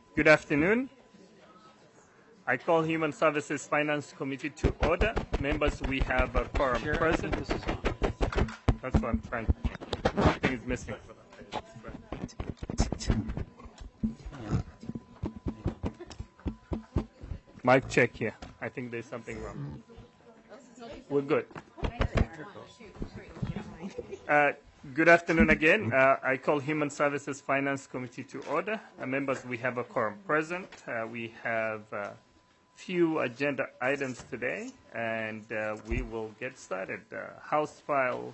Good afternoon. I call Human Services Finance Committee to order. Members, we have a quorum present. That's what I'm trying to do. Something is missing. Mic check here. I think there's something wrong. We're good. Good afternoon again. I call Human Services Finance Committee to order. Members, we have a quorum present. We have few agenda items today, and we will get started. House File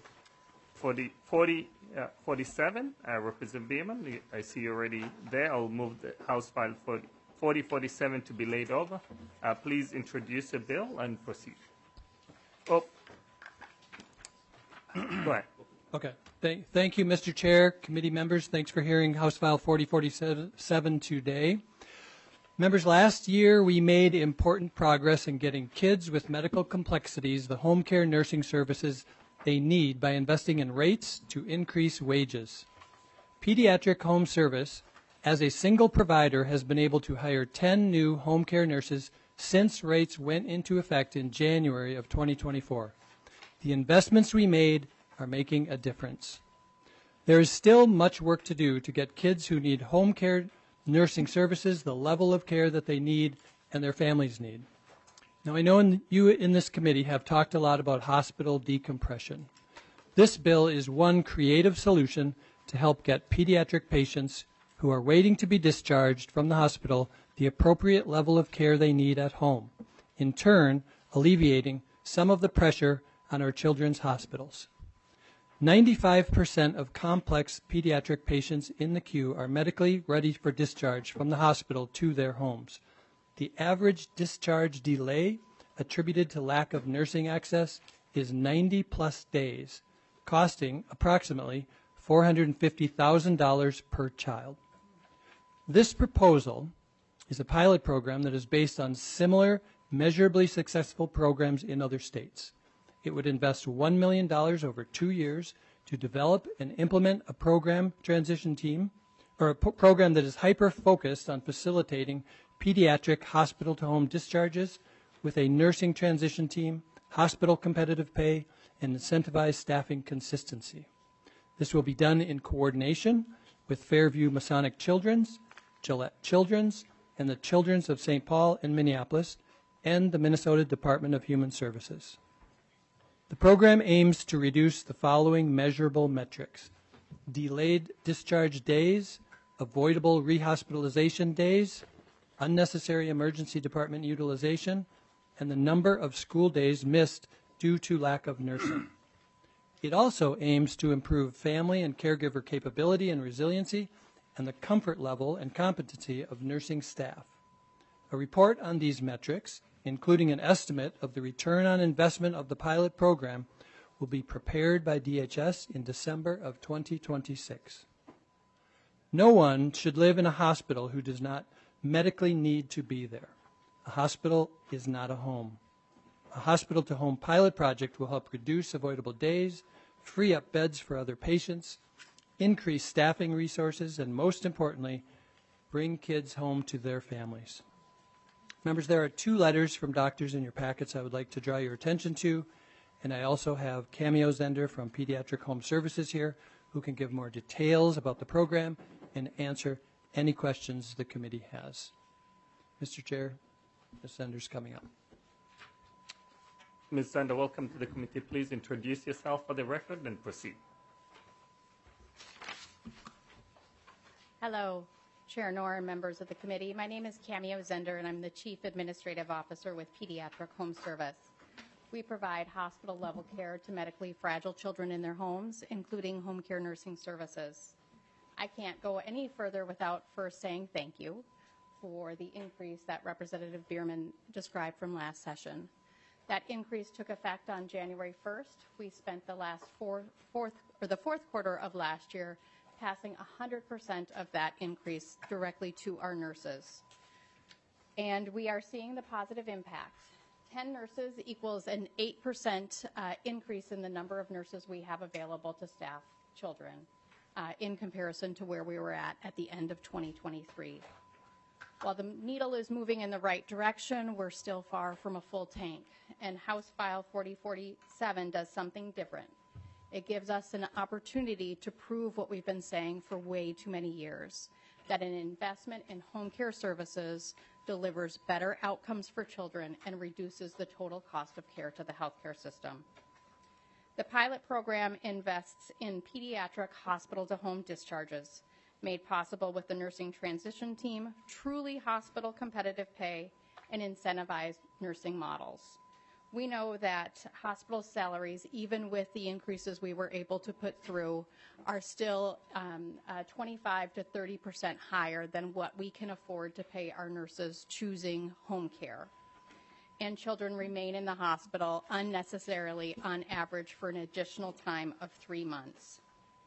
47, Representative Bierman, I see you already there. I'll move the House File 4047 to be laid over. Please introduce the bill and proceed. Oh, go ahead. Okay. Thank you, Mr. Chair, committee members. Thanks for hearing House File 4047 today. Members, last year we made important progress in getting kids with medical complexities the home care nursing services they need by investing in rates to increase wages. Pediatric Home Service, as a single provider, has been able to hire 10 new home care nurses since rates went into effect in January of 2024. The investments we made are making a difference. There is still much work to do to get kids who need home care nursing services the level of care that they need and their families need. Now, I know you in this committee have talked a lot about hospital decompression. This bill is one creative solution to help get pediatric patients who are waiting to be discharged from the hospital the appropriate level of care they need at home, in turn alleviating some of the pressure on our children's hospitals. 95% of complex pediatric patients in the queue are medically ready for discharge from the hospital to their homes. The average discharge delay attributed to lack of nursing access is 90-plus days, costing approximately $450,000 per child. This proposal is a pilot program that is based on similar, measurably successful programs in other states. It would invest $1 million over 2 years to develop and implement a program transition team, or a program that is hyper-focused on facilitating pediatric hospital-to-home discharges with a nursing transition team, hospital competitive pay, and incentivized staffing consistency. This will be done in coordination with Fairview Masonic Children's, Gillette Children's, and the Children's of St. Paul in Minneapolis, and the Minnesota Department of Human Services. The program aims to reduce the following measurable metrics: delayed discharge days, avoidable rehospitalization days, unnecessary emergency department utilization, and the number of school days missed due to lack of nursing. It also aims to improve family and caregiver capability and resiliency and the comfort level and competency of nursing staff. A report on these metrics, including an estimate of the return on investment of the pilot program, will be prepared by DHS in December of 2026. No one should live in a hospital who does not medically need to be there. A hospital is not a home. A hospital-to-home pilot project will help reduce avoidable days, free up beds for other patients, increase staffing resources, and most importantly, bring kids home to their families. Members, there are 2 letters from doctors in your packets I would like to draw your attention to, and I also have Cameo Zender from Pediatric Home Services here, who can give more details about the program and answer any questions the committee has. Mr. Chair, Ms. Zender's coming up. Ms. Zender, welcome to the committee. Please introduce yourself for the record and proceed. Hello, Chair Knorr and members of the committee. My name is Cameo Zender, and I'm the Chief Administrative Officer with Pediatric Home Service. We provide hospital-level care to medically fragile children in their homes, including home care nursing services. I can't go any further without first saying thank you for the increase that Representative Bierman described from last session. That increase took effect on January 1st. We spent the fourth quarter of last year passing 100% of that increase directly to our nurses. And we are seeing the positive impact. 10 nurses equals an 8% increase in the number of nurses we have available to staff children in comparison to where we were at the end of 2023. While the needle is moving in the right direction, we're still far from a full tank, and House File 4047 does something different. It gives us an opportunity to prove what we've been saying for way too many years, that an investment in home care services delivers better outcomes for children and reduces the total cost of care to the healthcare system. The pilot program invests in pediatric hospital-to-home discharges, made possible with the nursing transition team, truly hospital competitive pay, and incentivized nursing models. We know that hospital salaries, even with the increases we were able to put through, are still 25 to 30% higher than what we can afford to pay our nurses choosing home care. And children remain in the hospital unnecessarily on average for an additional time of 3 months.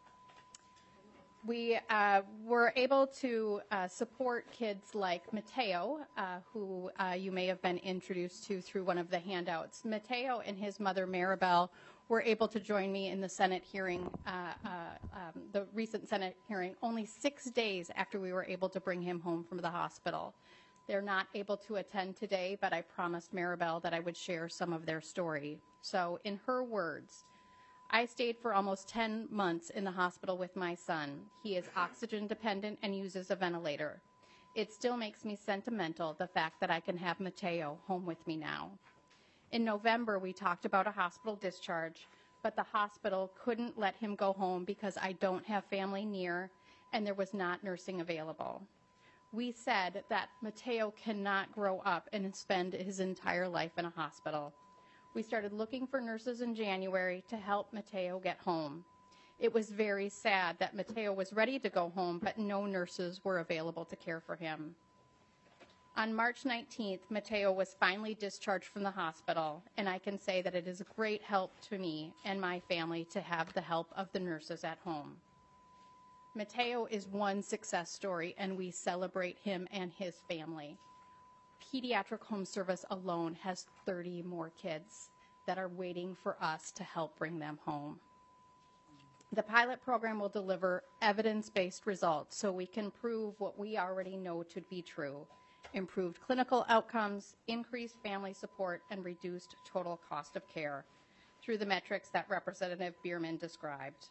We were able to support kids like Mateo, who you may have been introduced to through one of the handouts. Mateo and his mother, Maribel, were able to join me in the Senate hearing, the recent Senate hearing, only 6 days after we were able to bring him home from the hospital. They're not able to attend today, but I promised Maribel that I would share some of their story. So in her words, I stayed for almost 10 months in the hospital with my son. He is oxygen dependent and uses a ventilator. It still makes me sentimental, the fact that I can have Mateo home with me now. In November, we talked about a hospital discharge, but the hospital couldn't let him go home because I don't have family near and there was not nursing available. We said that Mateo cannot grow up and spend his entire life in a hospital. We started looking for nurses in January to help Mateo get home. It was very sad that Mateo was ready to go home, but no nurses were available to care for him. On March 19th, Mateo was finally discharged from the hospital, and I can say that it is a great help to me and my family to have the help of the nurses at home. Mateo is one success story, and we celebrate him and his family. Pediatric home service alone has 30 more kids that are waiting for us to help bring them home. The pilot program will deliver evidence-based results so we can prove what we already know to be true: improved clinical outcomes, increased family support, and reduced total cost of care through the metrics that Representative Bierman described.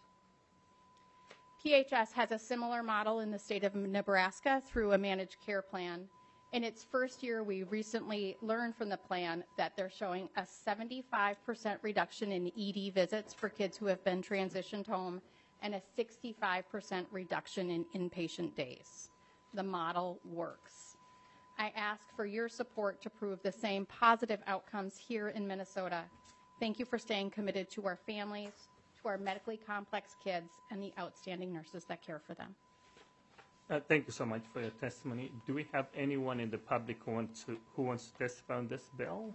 PHS has a similar model in the state of Nebraska through a managed care plan. In its first year, we recently learned from the plan that they're showing a 75% reduction in ED visits for kids who have been transitioned home and a 65% reduction in inpatient days. The model works. I ask for your support to prove the same positive outcomes here in Minnesota. Thank you for staying committed to our families, to our medically complex kids, and the outstanding nurses that care for them. Thank you so much for your testimony. Do we have anyone in the public who wants to testify on this bill?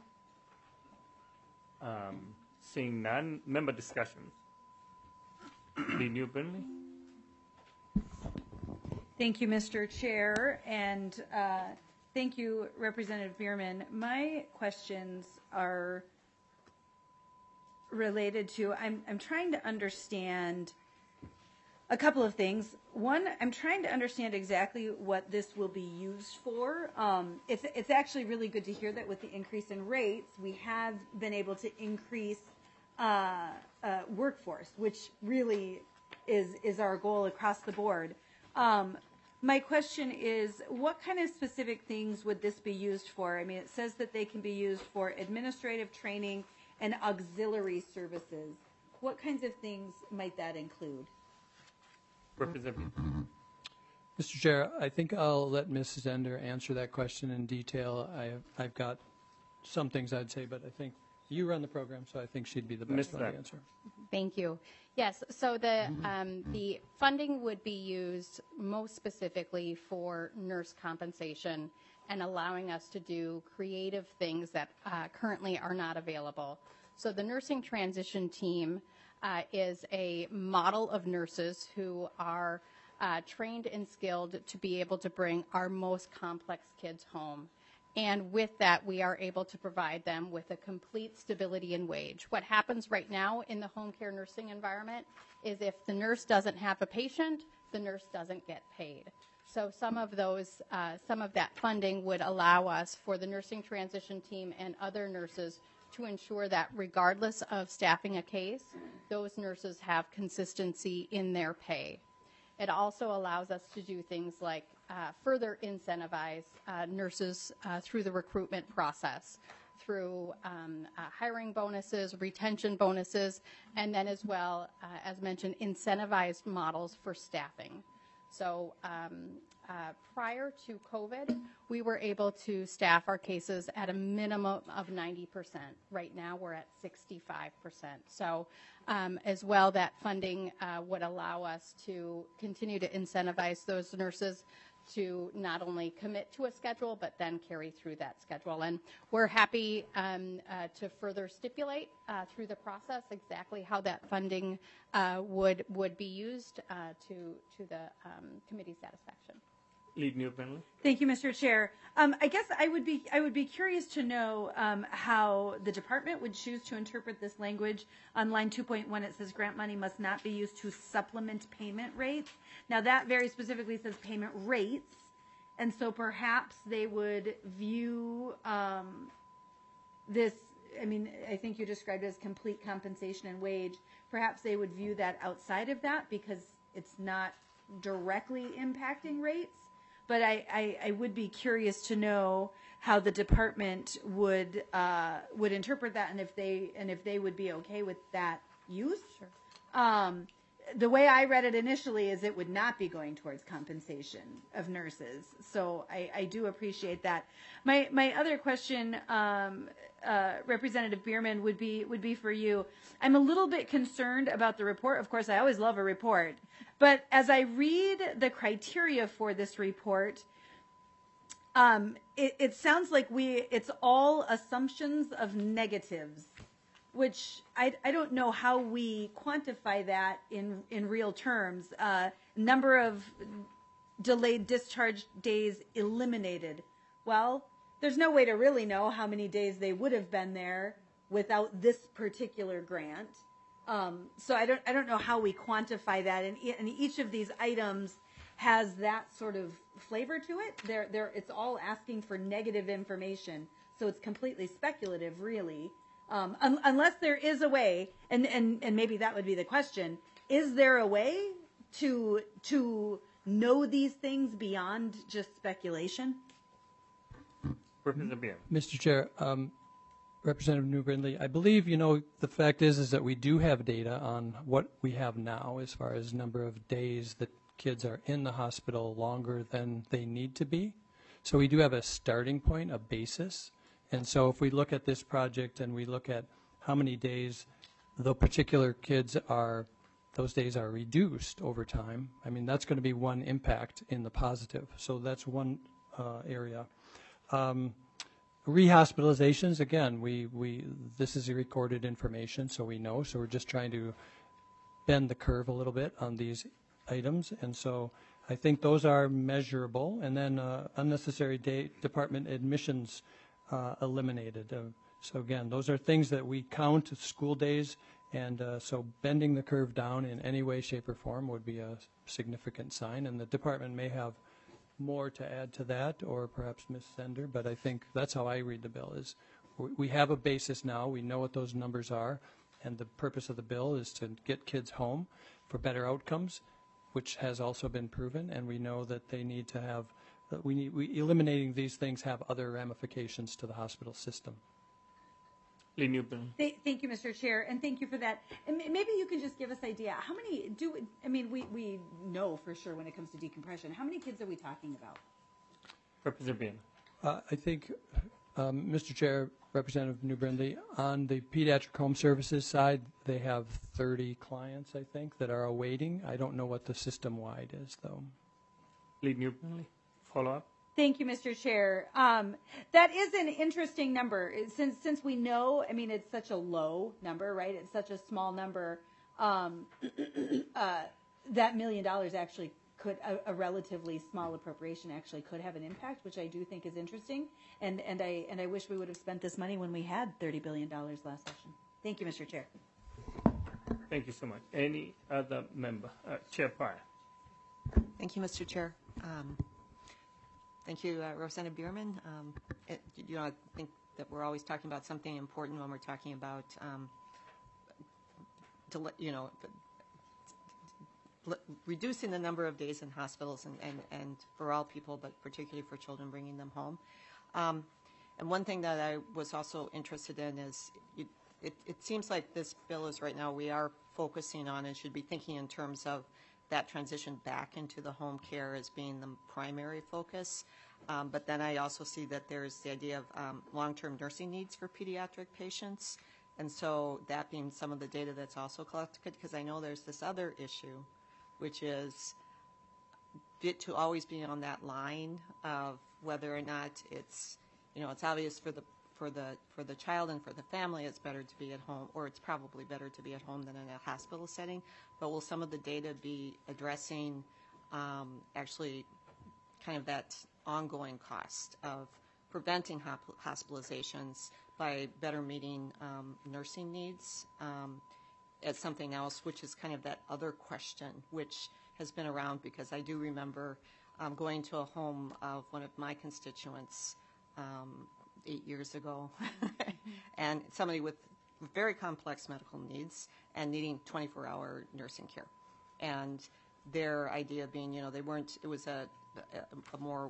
Seeing none, member discussions. Lee New-Burnley. Thank you, Mr. Chair, and thank you, Representative Bierman. My questions are related to, I'm trying to understand a couple of things. One, I'm trying to understand exactly what this will be used for. It's actually really good to hear that with the increase in rates, we have been able to increase workforce, which really is our goal across the board. My question is, what kind of specific things would this be used for? I mean, it says that they can be used for administrative training and auxiliary services. What kinds of things might that include? Representative. Mr. Chair, I think I'll let Ms. Zender answer that question in detail. I've got some things I'd say, but I think you run the program, so I think she'd be the best one to answer. Thank you. Yes, so the funding would be used most specifically for nurse compensation and allowing us to do creative things that currently are not available. So the nursing transition team is a model of nurses who are trained and skilled to be able to bring our most complex kids home. And with that, we are able to provide them with a complete stability in wage. What happens right now in the home care nursing environment is if the nurse doesn't have a patient, the nurse doesn't get paid. So some of that funding would allow us for the nursing transition team and other nurses to ensure that regardless of staffing a case, those nurses have consistency in their pay. It also allows us to do things like further incentivize nurses through the recruitment process, through hiring bonuses, retention bonuses, and then as well, as mentioned, incentivized models for staffing. So prior to COVID, we were able to staff our cases at a minimum of 90%. Right now, we're at 65%. So as well, that funding would allow us to continue to incentivize those nurses to not only commit to a schedule, but then carry through that schedule. And we're happy to further stipulate through the process exactly how that funding would be used to the committee's satisfaction. Lead New Brinley. Thank you, Mr. Chair. I guess I would be curious to know how the department would choose to interpret this language. On line 2.1, it says grant money must not be used to supplement payment rates. Now that very specifically says payment rates, and so perhaps they would view this. I mean, I think you described it as complete compensation and wage. Perhaps they would view that outside of that because it's not directly impacting rates. But I would be curious to know how the department would interpret that, and if they would be okay with that use. Sure. The way I read it initially is it would not be going towards compensation of nurses. So I do appreciate that. My other question, Representative Bierman, would be for you. I'm a little bit concerned about the report. Of course, I always love a report. But as I read the criteria for this report, it sounds like it's all assumptions of negatives, which I don't know how we quantify that in real terms. Number of delayed discharge days eliminated. Well, there's no way to really know how many days they would have been there without this particular grant. So I don't know how we quantify that, and each of these items has that sort of flavor to it. It's all asking for negative information, so it's completely speculative, really. Unless there is a way, and maybe that would be the question: is there a way to know these things beyond just speculation? Representative Beer. Mr. Chair, Representative New Brindley, I believe, the fact is that we do have data on what we have now as far as number of days that kids are in the hospital longer than they need to be. So we do have a starting point, a basis. And so if we look at this project and we look at how many days the particular kids those days are reduced over time, I mean, that's going to be one impact in the positive. So that's one area. Rehospitalizations, again, this is recorded information, so we know. So we're just trying to bend the curve a little bit on these items, and so I think those are measurable. And then unnecessary department admissions eliminated. So again, those are things that we count school days, and so bending the curve down in any way, shape, or form would be a significant sign. And the department may have more to add to that, or perhaps Ms. Sender, but I think that's how I read the bill. Is we have a basis now, we know what those numbers are, and the purpose of the bill is to get kids home for better outcomes, which has also been proven, and we know that they need to have, eliminating these things have other ramifications to the hospital system. Thank you, Mr. Chair, and thank you for that. And maybe you can just give us an idea. How many we know for sure when it comes to decompression. How many kids are we talking about? Representative I think, Mr. Chair, Representative New Brindley, on the pediatric home services side, they have 30 clients, I think, that are awaiting. I don't know what the system-wide is, though. Lead New Brinley, follow up. Thank you, Mr. Chair. That is an interesting number. Since we know, I mean, it's such a low number, right? It's such a small number. That $1 million actually could, a relatively small appropriation actually could have an impact, which I do think is interesting. And I wish we would have spent this money when we had $30 billion last session. Thank you, Mr. Chair. Thank you so much. Any other member? Chair Pryor. Thank you, Mr. Chair. Thank you, Rosanna Bierman. I think that we're always talking about something important when we're talking about, reducing the number of days in hospitals and for all people, but particularly for children, bringing them home. And one thing that I was also interested in is it seems like this bill is right now we are focusing on and should be thinking in terms of that transition back into the home care as being the primary focus. But then I also see that there's the idea of long-term nursing needs for pediatric patients. And so that being some of the data that's also collected, because I know there's this other issue, which is to always be on that line of whether or not it's, it's obvious for the child and for the family it's better to be at home, or it's probably better to be at home than in a hospital setting. But will some of the data be addressing actually kind of that ongoing cost of preventing hospitalizations by better meeting nursing needs as something else, which is kind of that other question, which has been around because I do remember going to a home of one of my constituents 8 years ago, and somebody with very complex medical needs and needing 24-hour nursing care. And their idea being, they weren't, it was a more,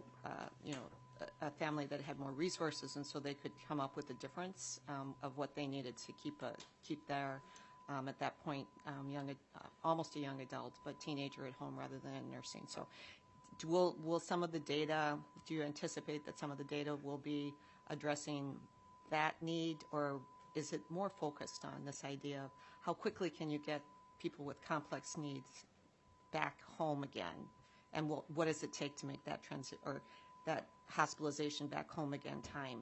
a family that had more resources, and so they could come up with a difference of what they needed to keep their, at that point, almost a young adult, but teenager at home rather than in nursing. So will some of the data, do you anticipate that some of the data will be addressing that need, or is it more focused on this idea of how quickly can you get people with complex needs back home again, and what does it take to make that transit or that hospitalization back home again time?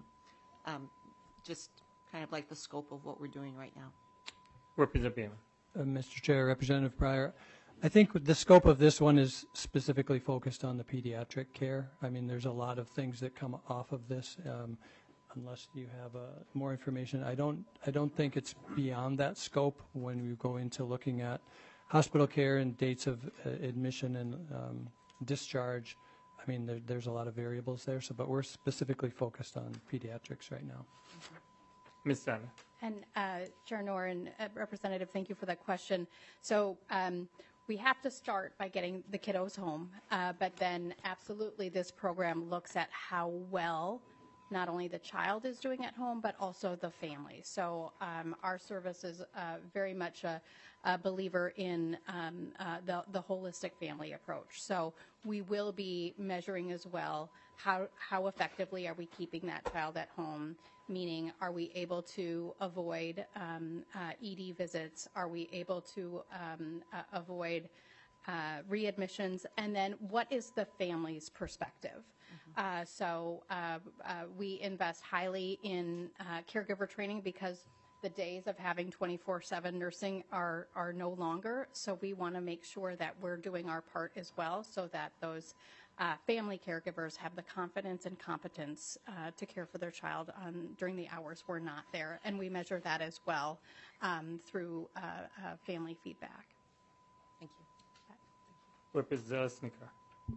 Just kind of like the scope of what we're doing right now. Representative Bierman. Mr. Chair, Representative Pryor, I think the scope of this one is specifically focused on the pediatric care. I mean, there's a lot of things that come off of this. Unless you have more information, I don't think it's beyond that scope when we go into looking at hospital care and dates of admission and discharge. I mean, there's a lot of variables there. So, but we're specifically focused on pediatrics right now. Ms. Sandler. And Chair Noor and Representative, thank you for that question. So we have to start by getting the kiddos home, but then absolutely this program looks at how well not only the child is doing at home, but also the family. So our service is very much a believer in the holistic family approach. So we will be measuring as well how effectively are we keeping that child at home, meaning are we able to avoid ED visits? Are we able to avoid readmissions? And then what is the family's perspective? So we invest highly in caregiver training because the days of having 24/7 nursing are no longer. So we want to make sure that we're doing our part as well so that those family caregivers have the confidence and competence to care for their child during the hours we're not there. And we measure that as well through family feedback. Thank you. Representative Snicker.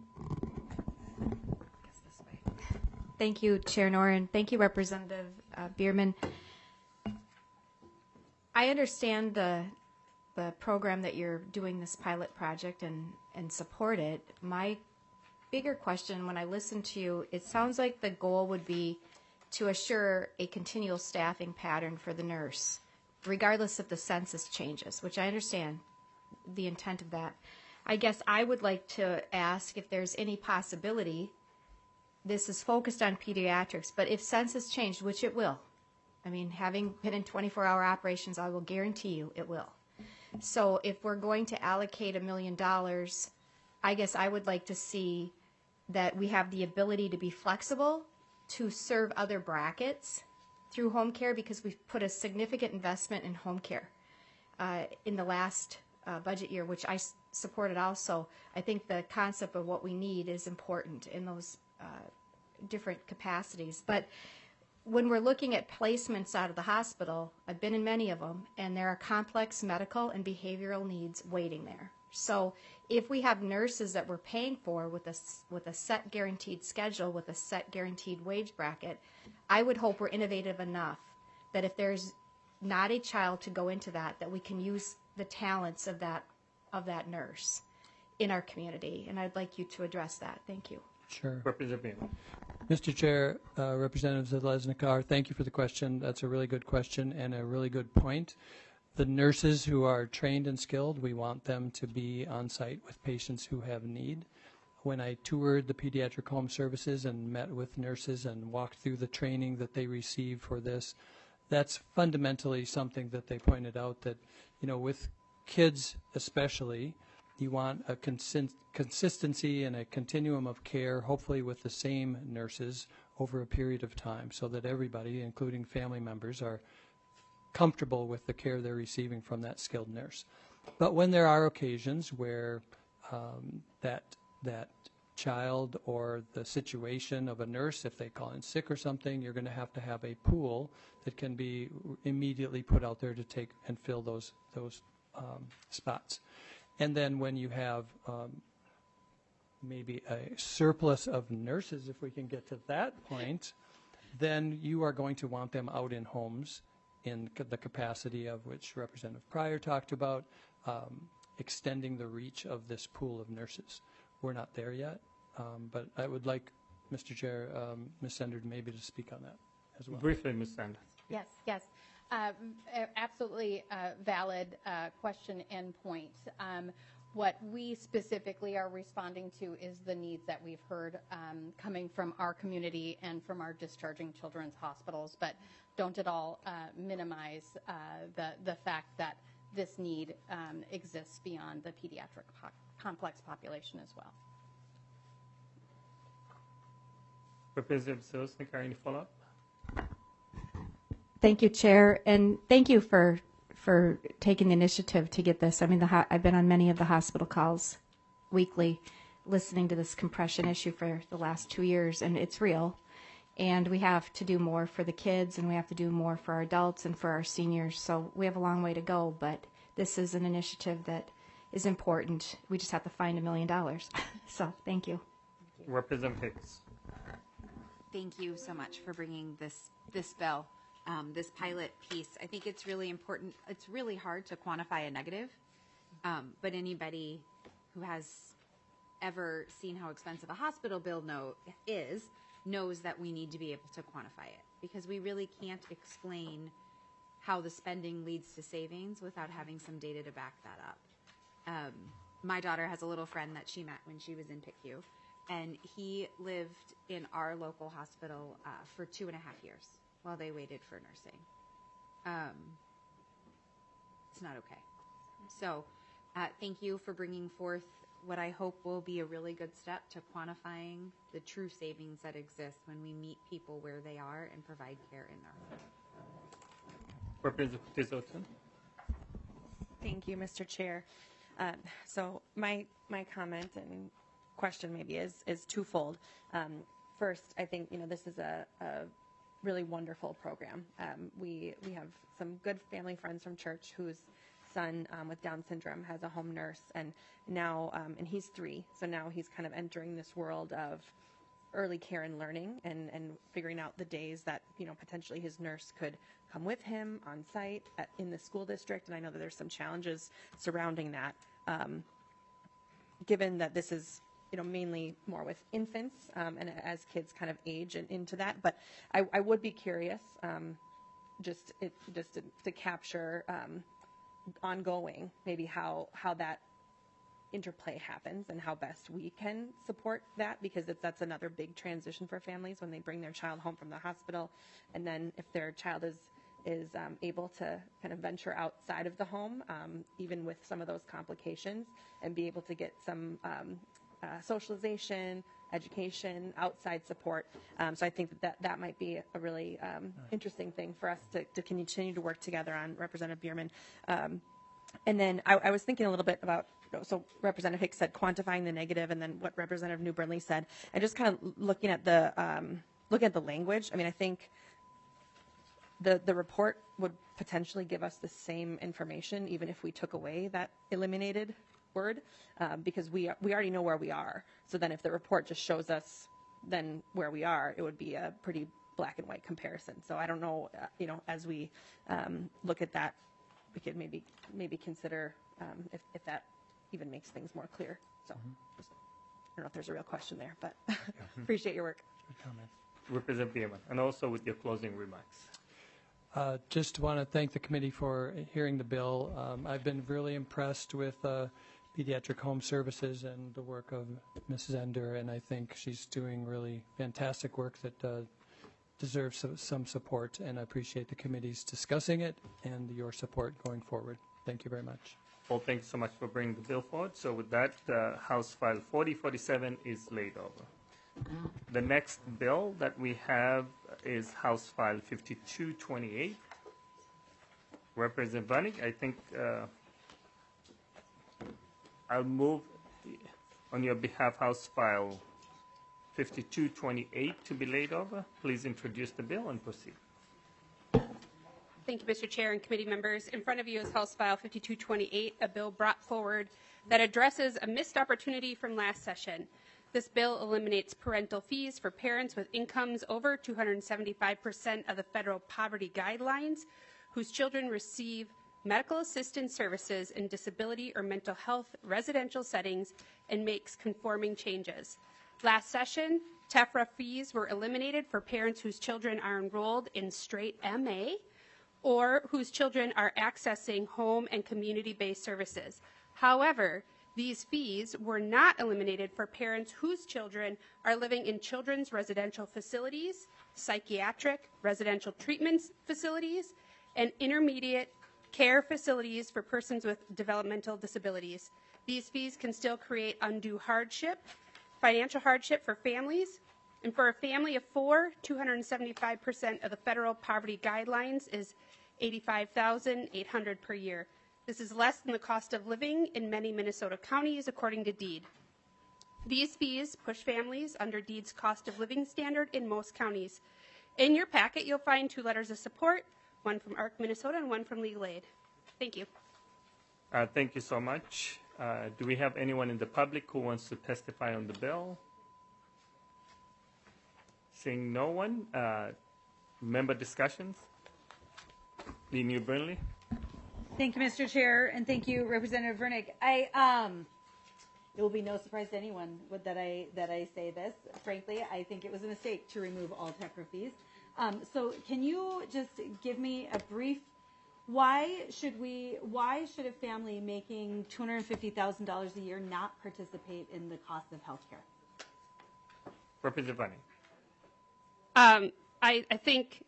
Thank you, Chair Noren. Thank you, Representative Bierman. I understand the program that you're doing this pilot project and support it. My bigger question when I listen to you, it sounds like the goal would be to assure a continual staffing pattern for the nurse, regardless of the census changes, which I understand the intent of that. I guess I would like to ask if there's any possibility, this is focused on pediatrics, but if census changed, which it will, I mean, having been in 24-hour operations, I will guarantee you it will. So if we're going to allocate $1 million, I guess I would like to see that we have the ability to be flexible to serve other brackets through home care, because we've put a significant investment in home care in the last budget year, which I supported also. I think the concept of what we need is important in those different capacities. But when we're looking at placements out of the hospital, I've been in many of them, and there are complex medical and behavioral needs waiting there. So if we have nurses that we're paying for with a set guaranteed schedule, with a set guaranteed wage bracket, I would hope we're innovative enough that if there's not a child to go into that we can use the talents of that nurse in our community. And I'd like you to address that. Thank you. Sure. Representative Beam. Mr. Chair, Representative Zalesnikar, thank you for the question. That's a really good question and a really good point. The nurses who are trained and skilled, we want them to be on site with patients who have need. When I toured the pediatric home services and met with nurses and walked through the training that they receive for this, that's fundamentally something that they pointed out, that, you know, with kids especially, you want a consistency and a continuum of care, hopefully with the same nurses over a period of time, so that everybody, including family members, are comfortable with the care they're receiving from that skilled nurse. But when there are occasions where that child or the situation of a nurse, if they call in sick or something, you're going to have a pool that can be immediately put out there to take and fill those spots. And then when you have maybe a surplus of nurses, if we can get to that point, then you are going to want them out in homes in the capacity of which Representative Pryor talked about, extending the reach of this pool of nurses. We're not there yet, but I would like, Mr. Chair, Ms. Sender maybe to speak on that as well. Briefly, Ms. Sender. Yes. Absolutely valid question and point. What we specifically are responding to is the needs that we've heard coming from our community and from our discharging children's hospitals, but don't at all minimize the fact that this need exists beyond the pediatric complex population as well. Representative Zalesnikar, any follow-up? Thank you, Chair, and thank you for taking the initiative to get this. I mean, I've been on many of the hospital calls weekly, listening to this compression issue for the last 2 years, and it's real. And we have to do more for the kids, and we have to do more for our adults and for our seniors. So we have a long way to go, but this is an initiative that is important. We just have to find $1 million. So thank you. Representative Hicks. Thank you so much for bringing this bill. This pilot piece, I think it's really important. It's really hard to quantify a negative, but anybody who has ever seen how expensive a hospital bill knows that we need to be able to quantify it, because we really can't explain how the spending leads to savings without having some data to back that up. My daughter has a little friend that she met when she was in PICU, and he lived in our local hospital for 2.5 years while they waited for nursing. It's not okay. So thank you for bringing forth what I hope will be a really good step to quantifying the true savings that exist when we meet people where they are and provide care in their home. Representative Tizotin. Thank you, Mr. Chair. So my comment and question maybe is twofold. First, I think this is a really wonderful program. We have some good family friends from church whose son with Down syndrome has a home nurse, and now and he's 3, so now he's kind of entering this world of early care and learning and figuring out the days that potentially his nurse could come with him on site in the school district. And I know that there's some challenges surrounding that, given that this is mainly more with infants and as kids kind of age and into that. But I would be curious just to capture ongoing maybe how that interplay happens and how best we can support that, because that's another big transition for families when they bring their child home from the hospital, and then if their child is able to kind of venture outside of the home, even with some of those complications, and be able to get some socialization, education, outside support. So I think that might be a really interesting thing for us to continue to work together on, Representative Bierman. And then I was thinking a little bit about, so Representative Hicks said quantifying the negative, and then what Representative New Bernley said, and just kind of looking at the language. I mean, I think the report would potentially give us the same information even if we took away that eliminated upward because we already know where we are. So then if the report just shows us then where we are, it would be a pretty black and white comparison. So I don't know, as we look at that, we could maybe consider if that even makes things more clear. So just, I don't know if there's a real question there, but appreciate your work. Good comment. Representative Bierman, and also with your closing remarks. Just want to thank the committee for hearing the bill. I've been really impressed with Pediatric Home Services and the work of Mrs. Ender, and I think she's doing really fantastic work that deserves some support, and I appreciate the committee's discussing it and your support going forward. Thank you very much. Well, thank you so much for bringing the bill forward. So with that, House File 4047 is laid over. The next bill that we have is House File 5228. Representative Vanik, I think I'll move on your behalf House File 5228 to be laid over. Please introduce the bill and proceed. Thank you, Mr. Chair and committee members. In front of you is House File 5228, a bill brought forward that addresses a missed opportunity from last session. This bill eliminates parental fees for parents with incomes over 275% of the federal poverty guidelines whose children receive medical assistance services in disability or mental health residential settings and makes conforming changes. Last session, TEFRA fees were eliminated for parents whose children are enrolled in straight MA or whose children are accessing home and community-based services. However, these fees were not eliminated for parents whose children are living in children's residential facilities, psychiatric residential treatment facilities, and intermediate care facilities for persons with developmental disabilities. These fees can still create undue hardship, financial hardship for families. And for a family of 4, 275% of the federal poverty guidelines is $85,800 per year. This is less than the cost of living in many Minnesota counties, according to DEED. These fees push families under DEED's cost of living standard in most counties. In your packet, you'll find 2 letters of support, one from ARC Minnesota and one from Legal Aid. Thank you. Thank you so much. Do we have anyone in the public who wants to testify on the bill? Seeing no one, member discussions? Lee New Burnley. Thank you, Mr. Chair, and thank you, Representative Vernick. It will be no surprise to anyone that I say this. Frankly, I think it was a mistake to remove all TEFRA fees. So can you just give me a brief, why should a family making $250,000 a year not participate in the cost of health care? Representative Vanik. I think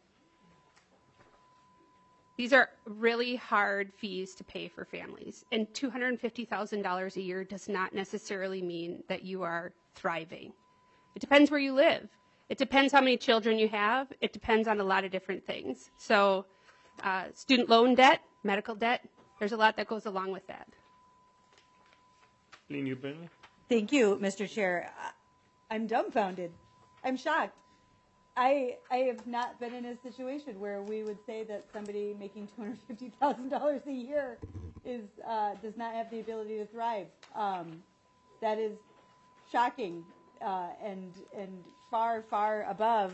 these are really hard fees to pay for families, and $250,000 a year does not necessarily mean that you are thriving. It depends where you live. It depends how many children you have. It depends on a lot of different things. So student loan debt, medical debt, there's a lot that goes along with that. Lee New Burnley. Thank you, Mr. Chair. I'm dumbfounded. I'm shocked. I have not been in a situation where we would say that somebody making $250,000 a year does not have the ability to thrive. That is shocking and far above.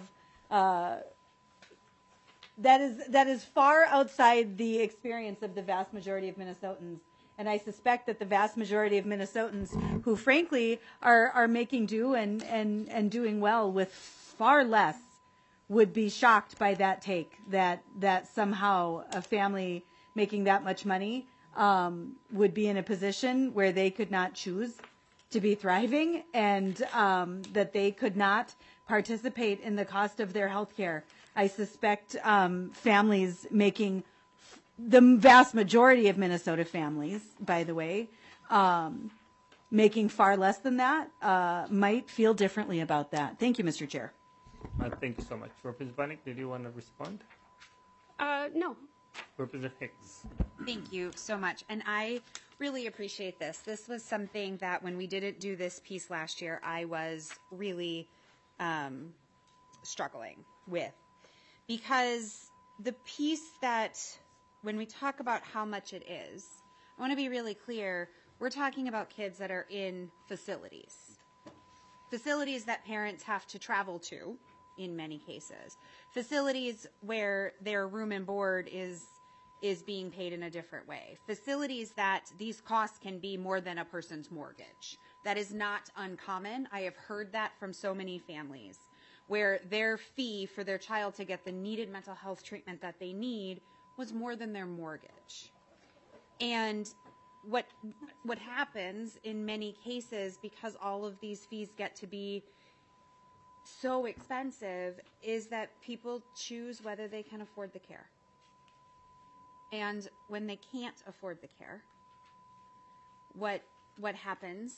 That is far outside the experience of the vast majority of Minnesotans. And I suspect that the vast majority of Minnesotans who, frankly, are making do and doing well with far less would be shocked by that take, that somehow a family making that much money would be in a position where they could not choose to be thriving, and that they could not participate in the cost of their health care. I suspect families making, the vast majority of Minnesota families, by the way, making far less than that might feel differently about that. Thank you, Mr. Chair. Thank you so much. Representative Vanik, did you want to respond? No. Representative Hicks. Thank you so much. And I really appreciate this. This was something that when we didn't do this piece last year, I was really struggling with. Because the piece that, when we talk about how much it is, I want to be really clear, we're talking about kids that are in facilities that parents have to travel to in many cases, facilities where their room and board is being paid in a different way, facilities that these costs can be more than a person's mortgage. That is not uncommon. I have heard that from so many families where their fee for their child to get the needed mental health treatment that they need was more than their mortgage. And what happens in many cases, because all of these fees get to be so expensive, is that people choose whether they can afford the care. And when they can't afford the care, what happens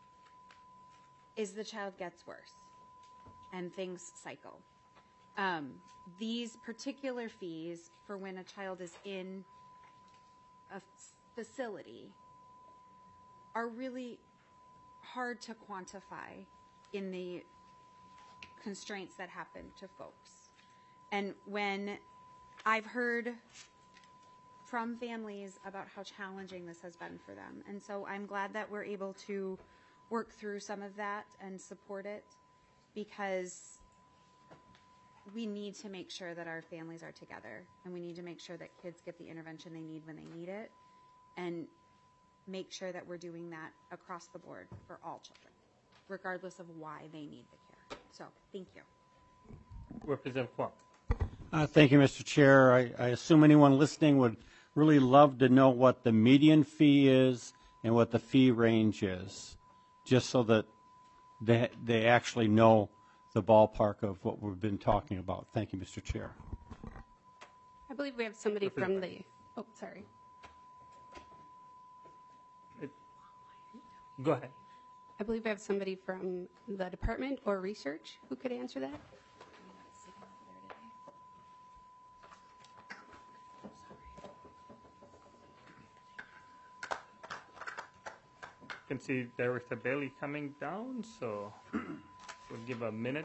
is the child gets worse and things cycle. These particular fees for when a child is in a facility are really hard to quantify in the constraints that happen to folks. And when I've heard from families about how challenging this has been for them. And so I'm glad that we're able to work through some of that and support it, because we need to make sure that our families are together, and we need to make sure that kids get the intervention they need when they need it, and make sure that we're doing that across the board for all children, regardless of why they need the care. So thank you. Representative Kwok. Thank you, Mr. Chair. I assume anyone listening would really love to know what the median fee is and what the fee range is, just so that they actually know the ballpark of what we've been talking about. Thank you, Mr. Chair. I believe we have somebody from the, oh, sorry. Go ahead. I believe we have somebody from the department or research who could answer that. I can see Director Bailey coming down, so we'll give a minute.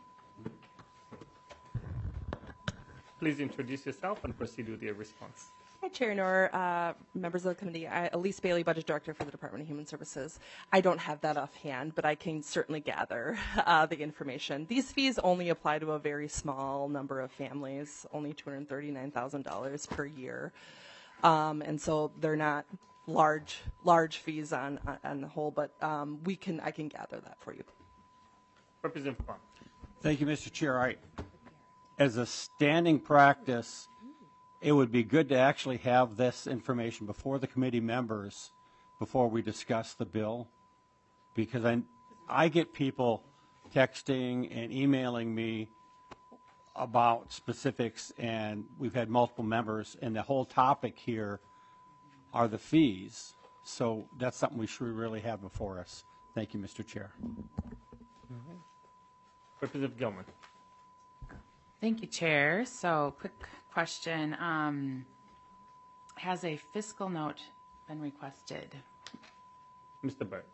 Please introduce yourself and proceed with your response. Hi, Chair Knorr, members of the committee. Elise Bailey, Budget Director for the Department of Human Services. I don't have that offhand, but I can certainly gather the information. These fees only apply to a very small number of families, only $239,000 per year. And so they're not large fees on the whole, but I can gather that for you. Representative Kwok. Thank you, Mr. Chair. As a standing practice, it would be good to actually have this information before the committee members before we discuss the bill, because I get people texting and emailing me about specifics, and we've had multiple members, and the whole topic here are the fees. So that's something we should really have before us. Thank you, Mr. Chair. Representative Gilman. Thank you, Chair. So quick question. Has a fiscal note been requested? Mr. Burt.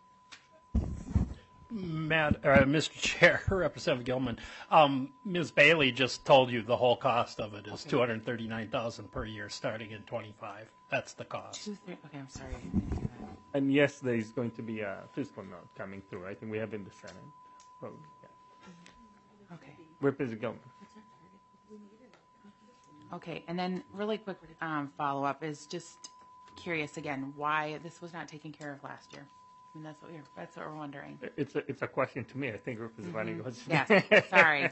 Mr. Chair, Representative Gilman, Ms. Bailey just told you the whole cost of it is $239,000 per year starting in 25. That's the cost. Okay, I'm sorry. And yes, there is going to be a fiscal note coming through. I think we have in the Senate. Oh, yeah. Okay. Representative Gilman. Okay, and then really quick follow-up is just curious again why this was not taken care of last year. I mean, that's what we're wondering. It's a question to me. I think Representative goes. Yes, sorry.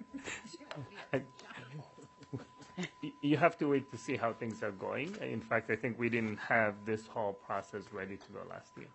You have to wait to see how things are going. In fact, I think we didn't have this whole process ready to go last year.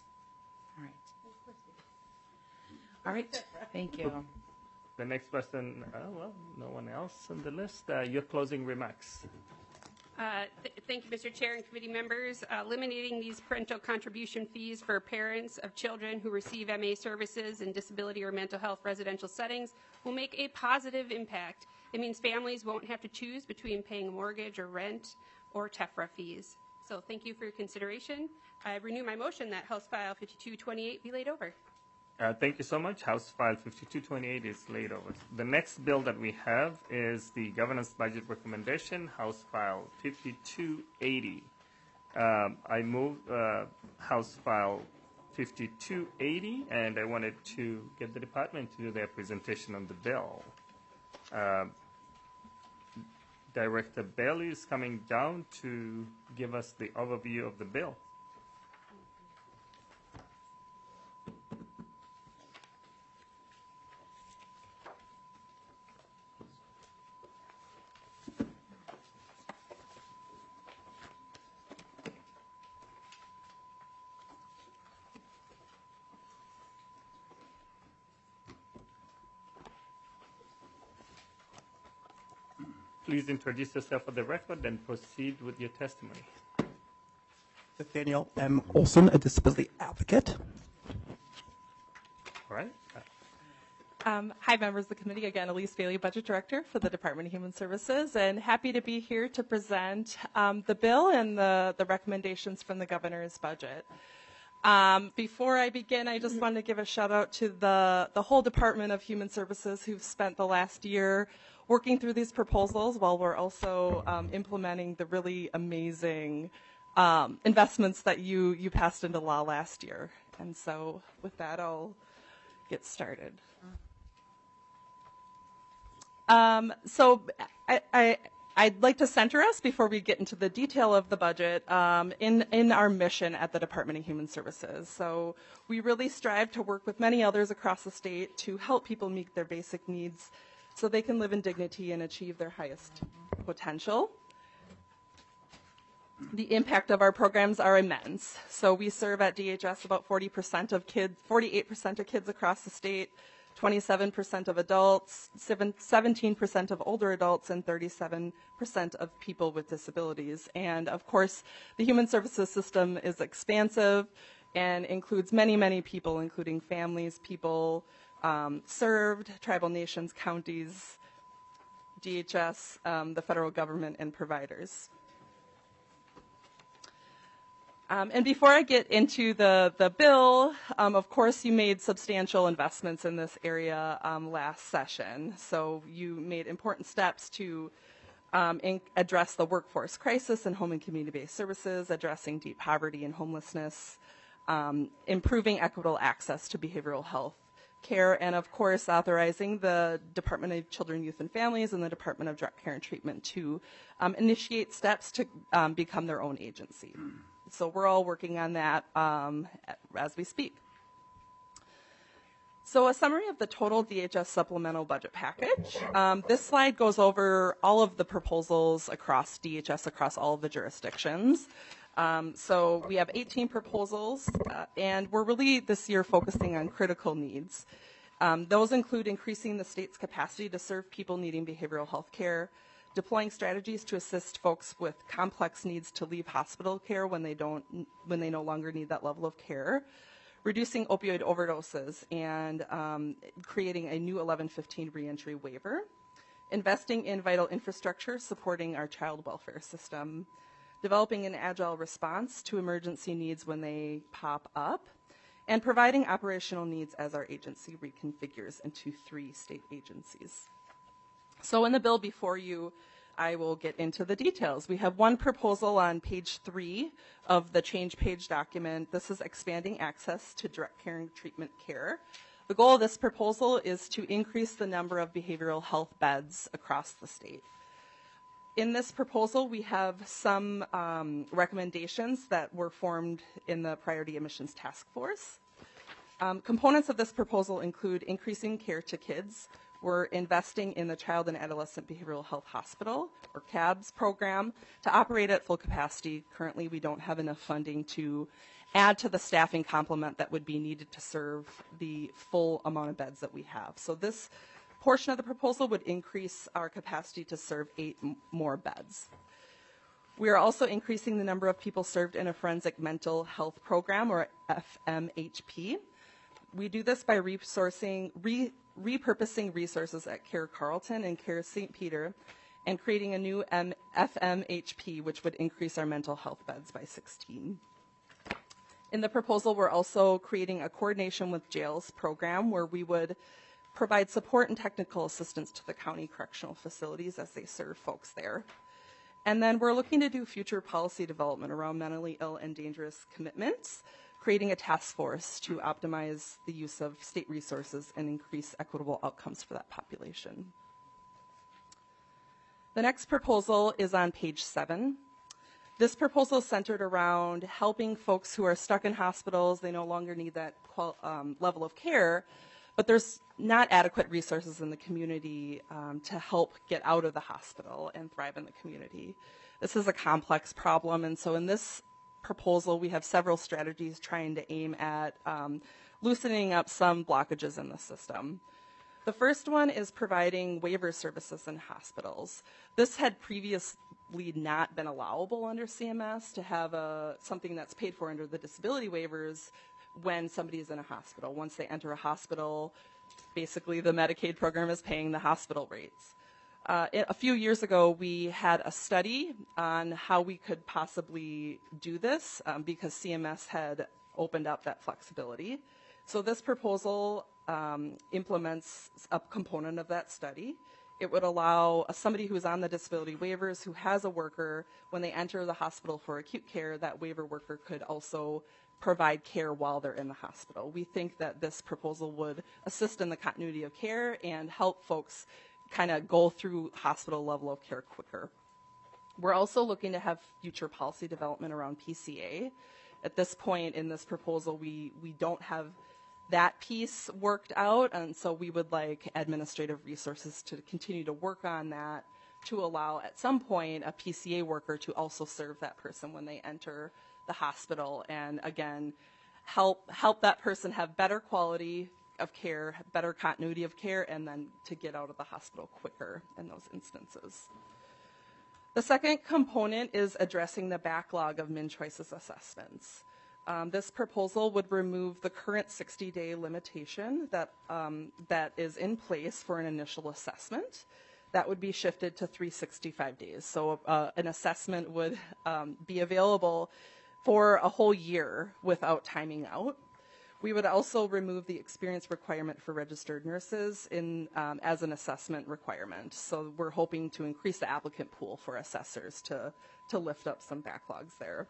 All right. Thank you. The next person, well, no one else on the list. Your closing remarks. Thank you, Mr. Chair and committee members. Eliminating these parental contribution fees for parents of children who receive MA services in disability or mental health residential settings will make a positive impact. It means families won't have to choose between paying a mortgage or rent or TEFRA fees. So thank you for your consideration. I renew my motion that House File 5228 be laid over. Thank you so much. House File 5228 is laid over. The next bill that we have is the Governor's Budget Recommendation, House File 5280. I moved House File 5280, and I wanted to get the department to do their presentation on the bill. Director Bailey is coming down to give us the overview of the bill. Please introduce yourself for the record and proceed with your testimony. Nathaniel M. Olson, a disability advocate. All right. Hi, members of the committee. Again, Elise Bailey, Budget Director for the Department of Human Services, and happy to be here to present the bill and the recommendations from the governor's budget. Before I begin, I just want to give a shout out to the whole Department of Human Services who've spent the last year working through these proposals while we're also implementing the really amazing investments that you passed into law last year. And so with that, I'll get started. So I'd like to center us before we get into the detail of the budget in our mission at the Department of Human Services. So we really strive to work with many others across the state to help people meet their basic needs so they can live in dignity and achieve their highest potential. The impact of our programs are immense. So we serve at DHS about 48% of kids across the state, 27% of adults, 17% of older adults, and 37% of people with disabilities. And of course, the human services system is expansive and includes many, many people, including families, people served, tribal nations, counties, DHS, the federal government, and providers. And before I get into the bill, of course, you made substantial investments in this area last session. So you made important steps to address the workforce crisis in home and community-based services, addressing deep poverty and homelessness, improving equitable access to behavioral health care, and of course, authorizing the Department of Children, Youth, and Families and the Department of Drug Care and Treatment to initiate steps to become their own agency. So we're all working on that as we speak. So a summary of the total DHS supplemental budget package. This slide goes over all of the proposals across DHS, across all of the jurisdictions. So we have 18 proposals, and we're really this year focusing on critical needs. Those include increasing the state's capacity to serve people needing behavioral health care, deploying strategies to assist folks with complex needs to leave hospital care when they no longer need that level of care, reducing opioid overdoses, and creating a new 1115 reentry waiver, investing in vital infrastructure supporting our child welfare system, developing an agile response to emergency needs when they pop up, and providing operational needs as our agency reconfigures into 3 state agencies. So in the bill before you, I will get into the details. We have one proposal on page 3 of the change page document. This is expanding access to direct care and treatment care. The goal of this proposal is to increase the number of behavioral health beds across the state. In this proposal, we have some recommendations that were formed in the Priority Admissions Task Force. Components of this proposal include increasing care to kids. We're investing in the Child and Adolescent Behavioral Health Hospital, or CABS program, to operate at full capacity. Currently, we don't have enough funding to add to the staffing complement that would be needed to serve the full amount of beds that we have. So this portion of the proposal would increase our capacity to serve 8 more beds. We are also increasing the number of people served in a forensic mental health program, or FMHP. We do this by repurposing resources at Care Carlton and Care St. Peter and creating a new FMHP, which would increase our mental health beds by 16. In the proposal, we're also creating a coordination with jails program where we would provide support and technical assistance to the county correctional facilities as they serve folks there. And then we're looking to do future policy development around mentally ill and dangerous commitments, creating a task force to optimize the use of state resources and increase equitable outcomes for that population. The next proposal is on page 7. This proposal is centered around helping folks who are stuck in hospitals. They no longer need that level of care, but there's not adequate resources in the community to help get out of the hospital and thrive in the community. This is a complex problem, and so in this proposal, we have several strategies trying to aim at loosening up some blockages in the system. The first one is providing waiver services in hospitals. This had previously not been allowable under CMS to have something that's paid for under the disability waivers when somebody is in a hospital. Once they enter a hospital, basically the Medicaid program is paying the hospital rates. A few years ago, we had a study on how we could possibly do this because CMS had opened up that flexibility. So this proposal implements a component of that study. It would allow somebody who is on the disability waivers who has a worker, when they enter the hospital for acute care, that waiver worker could also provide care while they're in the hospital. We think that this proposal would assist in the continuity of care and help folks kind of go through hospital level of care quicker. We're also looking to have future policy development around PCA. At this point in this proposal, we don't have that piece worked out, and so we would like administrative resources to continue to work on that to allow at some point a PCA worker to also serve that person when they enter the hospital, and again help that person have better quality of care, better continuity of care, and then to get out of the hospital quicker in those instances. The second component is addressing the backlog of MnChoices assessments. This proposal would remove the current 60-day limitation that is in place for an initial assessment. That would be shifted to 365 days. So an assessment would be available for a whole year without timing out. We would also remove the experience requirement for registered nurses as an assessment requirement. So we're hoping to increase the applicant pool for assessors to lift up some backlogs there.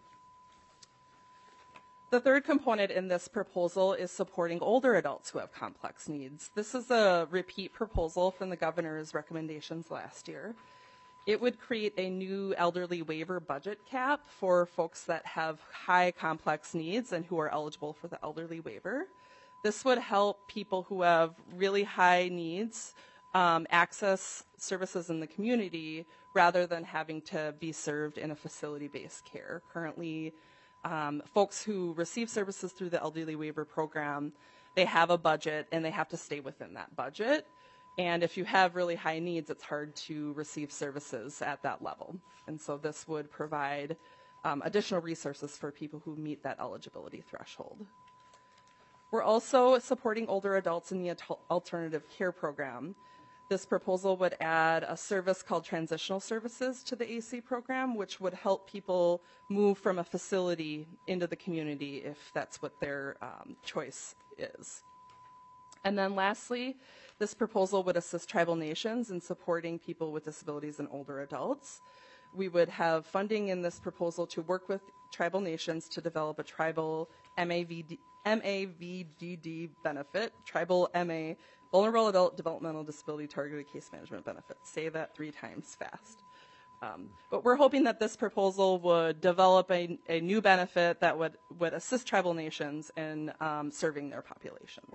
The third component in this proposal is supporting older adults who have complex needs. This is a repeat proposal from the governor's recommendations last year. It would create a new elderly waiver budget cap for folks that have high complex needs and who are eligible for the elderly waiver. This would help people who have really high needs access services in the community rather than having to be served in a facility-based care. Currently, folks who receive services through the elderly waiver program, they have a budget and they have to stay within that budget. And if you have really high needs, it's hard to receive services at that level. And so this would provide additional resources for people who meet that eligibility threshold. We're also supporting older adults in the alternative care program. This proposal would add a service called transitional services to the AC program, which would help people move from a facility into the community if that's what their choice is. And then lastly, this proposal would assist tribal nations in supporting people with disabilities and older adults. We would have funding in this proposal to work with tribal nations to develop a tribal MAVDD benefit, tribal MA, Vulnerable Adult Developmental Disability Targeted Case Management Benefit. Say that 3 times fast. But we're hoping that this proposal would develop a new benefit that would assist tribal nations in serving their populations.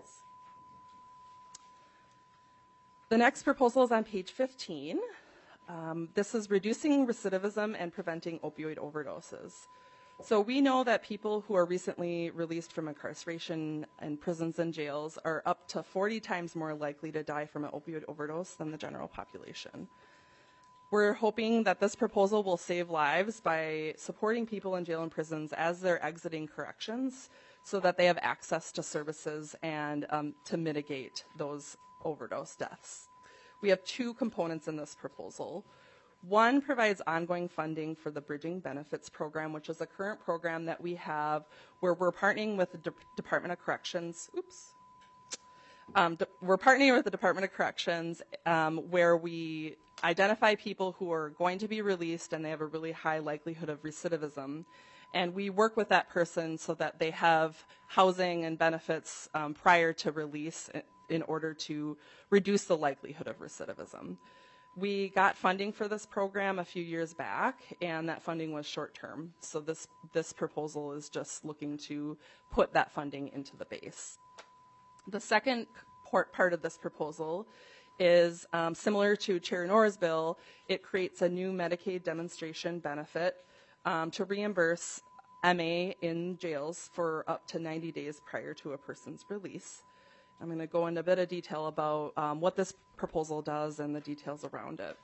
The next proposal is on page 15. This is reducing recidivism and preventing opioid overdoses. So we know that people who are recently released from incarceration in prisons and jails are up to 40 times more likely to die from an opioid overdose than the general population. We're hoping that this proposal will save lives by supporting people in jail and prisons as they're exiting corrections so that they have access to services and to mitigate those overdose deaths. We have 2 components in this proposal. One provides ongoing funding for the Bridging Benefits Program, which is a current program that we have where we're partnering with the Department of Corrections we're partnering with the Department of Corrections, where we identify people who are going to be released and they have a really high likelihood of recidivism. And we work with that person so that they have housing and benefits prior to release in order to reduce the likelihood of recidivism. We got funding for this program a few years back, and that funding was short-term. So this proposal is just looking to put that funding into the base. The second part of this proposal is similar to Chair Nor's bill. It creates a new Medicaid demonstration benefit to reimburse MA in jails for up to 90 days prior to a person's release. I'm going to go into a bit of detail about what this proposal does and the details around it.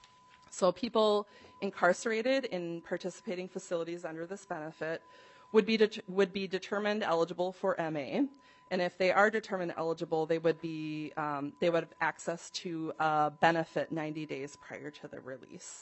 So people incarcerated in participating facilities under this benefit would be determined eligible for MA, and if they are determined eligible, they would have access to a benefit 90 days prior to the release.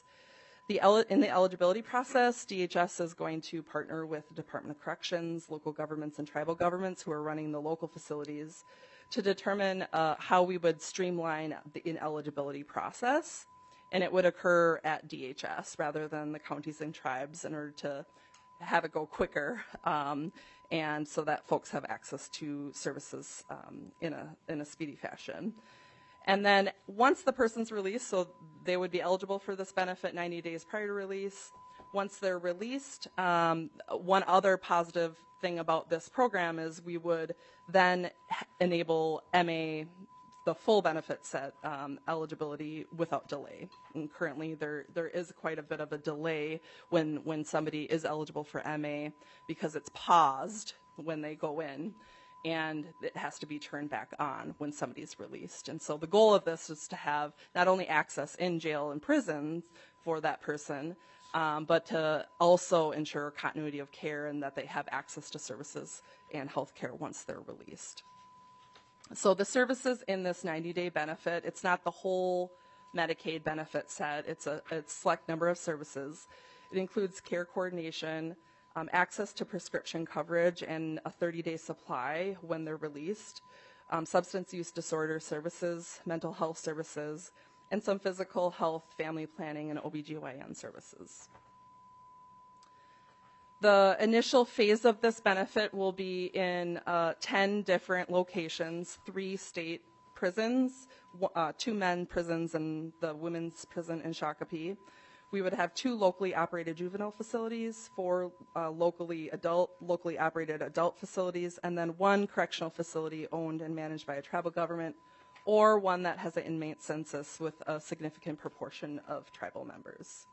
In the eligibility process, DHS is going to partner with the Department of Corrections, local governments, and tribal governments who are running the local facilities to determine how we would streamline the ineligibility process, and it would occur at DHS rather than the counties and tribes in order to have it go quicker, and so that folks have access to services in a speedy fashion. And then once the person's released, so they would be eligible for this benefit 90 days prior to release. Once they're released, one other positive thing about this program is we would then enable MA, the full benefit set eligibility without delay. And currently there is quite a bit of a delay when somebody is eligible for MA because it's paused when they go in, and it has to be turned back on when somebody's released. And so the goal of this is to have not only access in jail and prisons for that person, but to also ensure continuity of care and that they have access to services and health care once they're released. So the services in this 90-day benefit, it's not the whole Medicaid benefit set, it's a select number of services. It includes care coordination, access to prescription coverage and a 30-day supply when they're released, substance use disorder services, mental health services, and some physical health, family planning, and OBGYN services. The initial phase of this benefit will be in 10 different locations, 3 state prisons, 2 men prisons, and the women's prison in Shakopee. We would have 2 locally operated juvenile facilities, 4 locally operated adult facilities, and then 1 correctional facility owned and managed by a tribal government, or one that has an inmate census with a significant proportion of tribal members.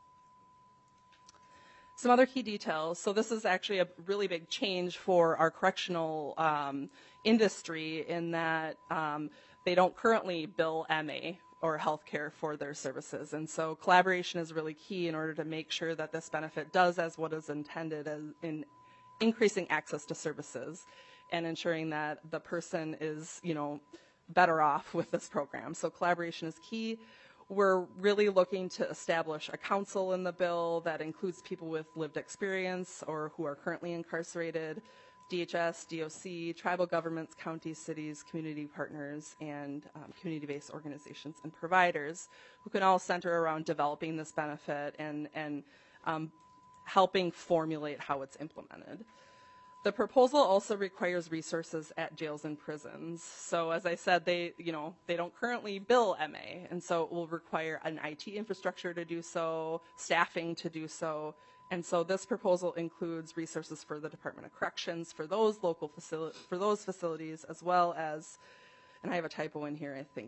Some other key details. So this is actually a really big change for our correctional industry in that they don't currently bill MA or healthcare for their services. And so collaboration is really key in order to make sure that this benefit does as what is intended as in increasing access to services and ensuring that the person is, better off with this program. So collaboration is key. We're really looking to establish a council in the bill that includes people with lived experience or who are currently incarcerated, DHS, DOC, tribal governments, counties, cities, community partners, and community-based organizations and providers who can all center around developing this benefit and helping formulate how it's implemented. The proposal also requires resources at jails and prisons. So as I said, they don't currently bill MA, and so it will require an IT infrastructure to do so, staffing to do so. And so this proposal includes resources for the Department of Corrections for those facilities, as well as, and I have a typo in here, I think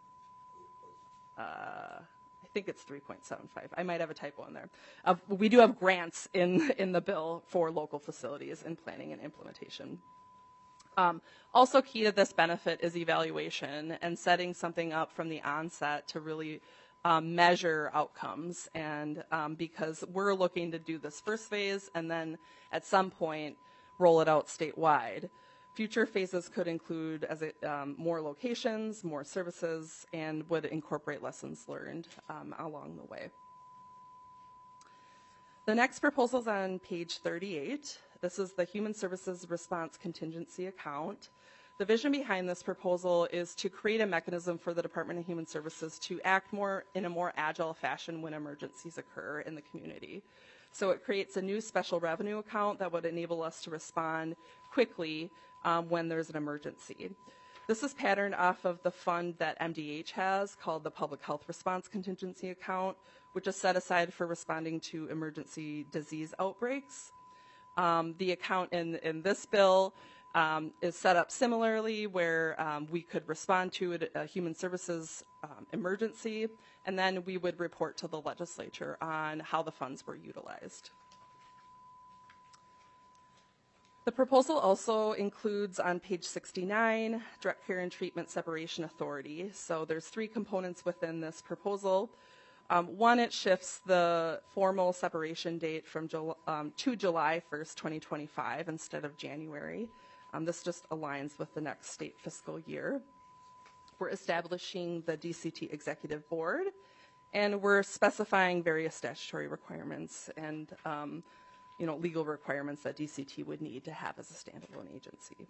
it's 3.75. I might have a typo in there. We do have grants in the bill for local facilities in planning and implementation. Also key to this benefit is evaluation and setting something up from the onset to really measure outcomes, and because we're looking to do this first phase and then at some point roll it out statewide. Future phases could include more locations, more services, and would incorporate lessons learned along the way. The next proposal is on page 38. This is the Human Services Response Contingency Account. The vision behind this proposal is to create a mechanism for the Department of Human Services to act in a more agile fashion when emergencies occur in the community. So it creates a new special revenue account that would enable us to respond quickly when there's an emergency. This is patterned off of the fund that MDH has called the Public Health Response Contingency Account, which is set aside for responding to emergency disease outbreaks. The account in this bill is set up similarly, where we could respond to a human services emergency, and then we would report to the legislature on how the funds were utilized. The proposal also includes on page 69, Direct Care and Treatment Separation Authority. So there's 3 components within this proposal. One, it shifts the formal separation date from to July 1st, 2025 instead of January. This just aligns with the next state fiscal year. We're establishing the DCT Executive Board, and we're specifying various statutory requirements and legal requirements that DCT would need to have as a standalone agency.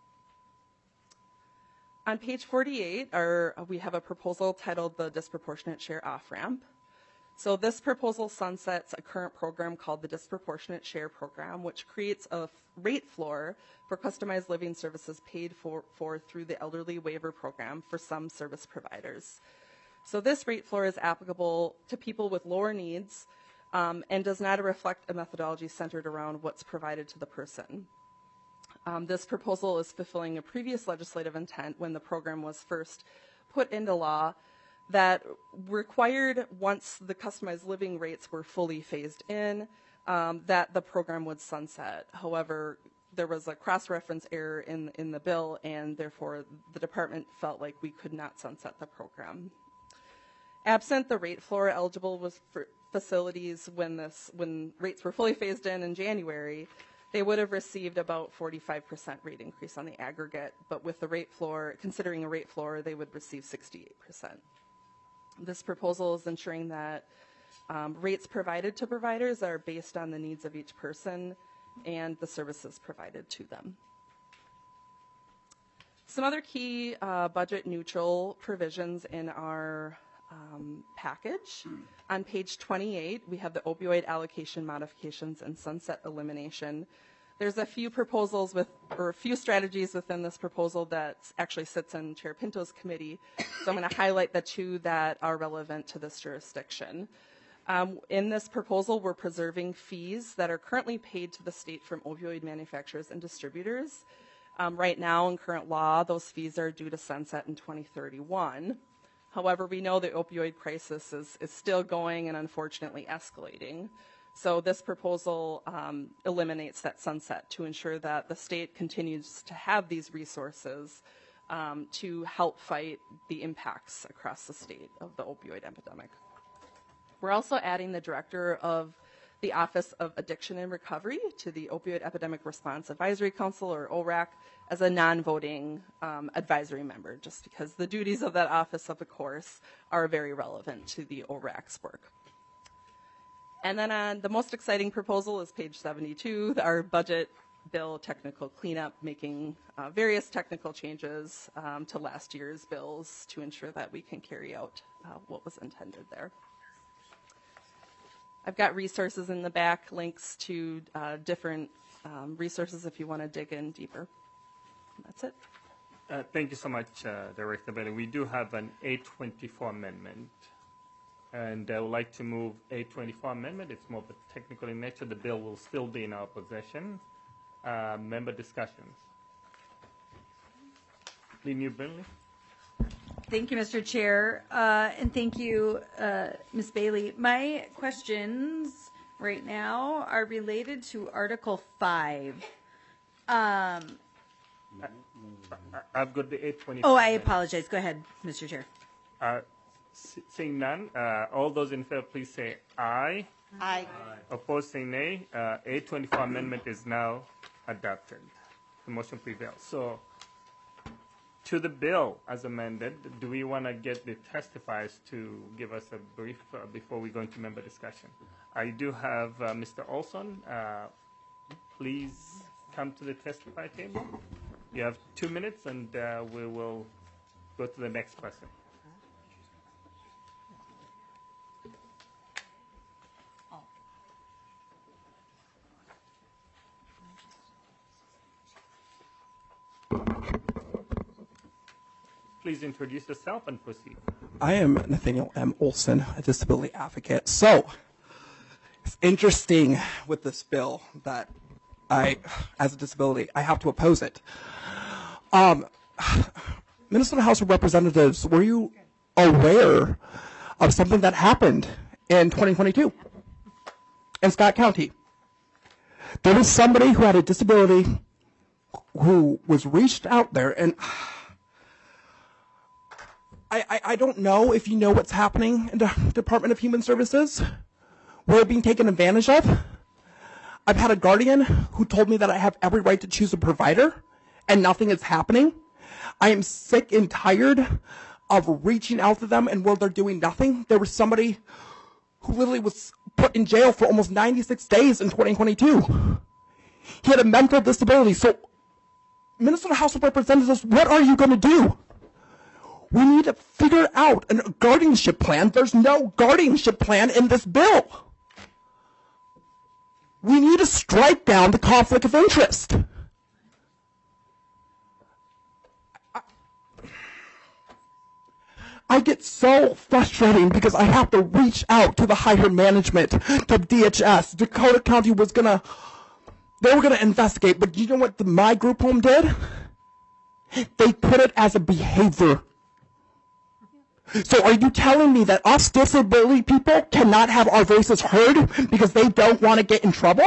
On page 48, we have a proposal titled the Disproportionate Share Off-Ramp. So this proposal sunsets a current program called the Disproportionate Share Program, which creates a rate floor for customized living services paid for through the Elderly Waiver Program for some service providers. So this rate floor is applicable to people with lower needs and does not reflect a methodology centered around what's provided to the person. This proposal is fulfilling a previous legislative intent when the program was first put into law that required, once the customized living rates were fully phased in, that the program would sunset. However, there was a cross-reference error in the bill, and therefore the department felt like we could not sunset the program. Absent the rate floor, eligible was for facilities when rates were fully phased in January, they would have received about 45% rate increase on the aggregate, but with the rate floor, considering a rate floor, they would receive 68%. This proposal is ensuring that rates provided to providers are based on the needs of each person and the services provided to them. Some other key budget neutral provisions in our package. On page 28, we have the opioid allocation modifications and sunset elimination. There's a few proposals or a few strategies within this proposal that actually sits in Chair Pinto's committee. So I'm going to highlight the 2 that are relevant to this jurisdiction. In this proposal, we're preserving fees that are currently paid to the state from opioid manufacturers and distributors. Right now, in current law, those fees are due to sunset in 2031. However, we know the opioid crisis is still going and unfortunately escalating. So this proposal eliminates that sunset to ensure that the state continues to have these resources to help fight the impacts across the state of the opioid epidemic. We're also adding the director of the Office of Addiction and Recovery to the Opioid Epidemic Response Advisory Council, or ORAC, as a non-voting advisory member, just because the duties of that office, of course, are very relevant to the ORAC's work. And then on the most exciting proposal is page 72, our budget bill technical cleanup, making various technical changes to last year's bills to ensure that we can carry out what was intended there. I've got resources in the back, links to different resources if you want to dig in deeper. That's it. Thank you so much, Director Bailey. We do have an 824 amendment, and I would like to move 824 amendment. It's more of a technical in nature. The bill will still be in our possession. Member discussions. Lee New-Brinley. Thank you, Mr. Chair, and thank you, Ms. Bailey. My questions right now are related to Article 5. I've got the 824. Oh, I apologize. Go ahead, Mr. Chair. Seeing none, all those in favor, please say aye. Aye. Opposed, say nay. 824 amendment is now adopted. The motion prevails. So, to the bill as amended, do we want to get the testifiers to give us a brief before we go into member discussion? I do have Mr. Olson. Please come to the testify table. You have 2 minutes, and we will go to the next person. Please introduce yourself and proceed. I am Nathaniel M. Olson, a disability advocate. So, it's interesting with this bill that as a disability, I have to oppose it. Minnesota House of Representatives, were you aware of something that happened in 2022 in Scott County? There was somebody who had a disability who was reached out there, and I don't know if you know what's happening in the Department of Human Services. We're being taken advantage of. I've had a guardian who told me that I have every right to choose a provider, and nothing is happening. I am sick and tired of reaching out to them and where they're doing nothing. There was somebody who literally was put in jail for almost 96 days in 2022. He had a mental disability. So, Minnesota House of Representatives, what are you going to do? We need to figure out a guardianship plan. There's no guardianship plan in this bill. We need to strike down the conflict of interest. I get so frustrating because I have to reach out to the higher management, to DHS. Dakota County they were going to investigate, but you know what my group home did? They put it as a behavior. So are you telling me that us disability people cannot have our voices heard because they don't want to get in trouble?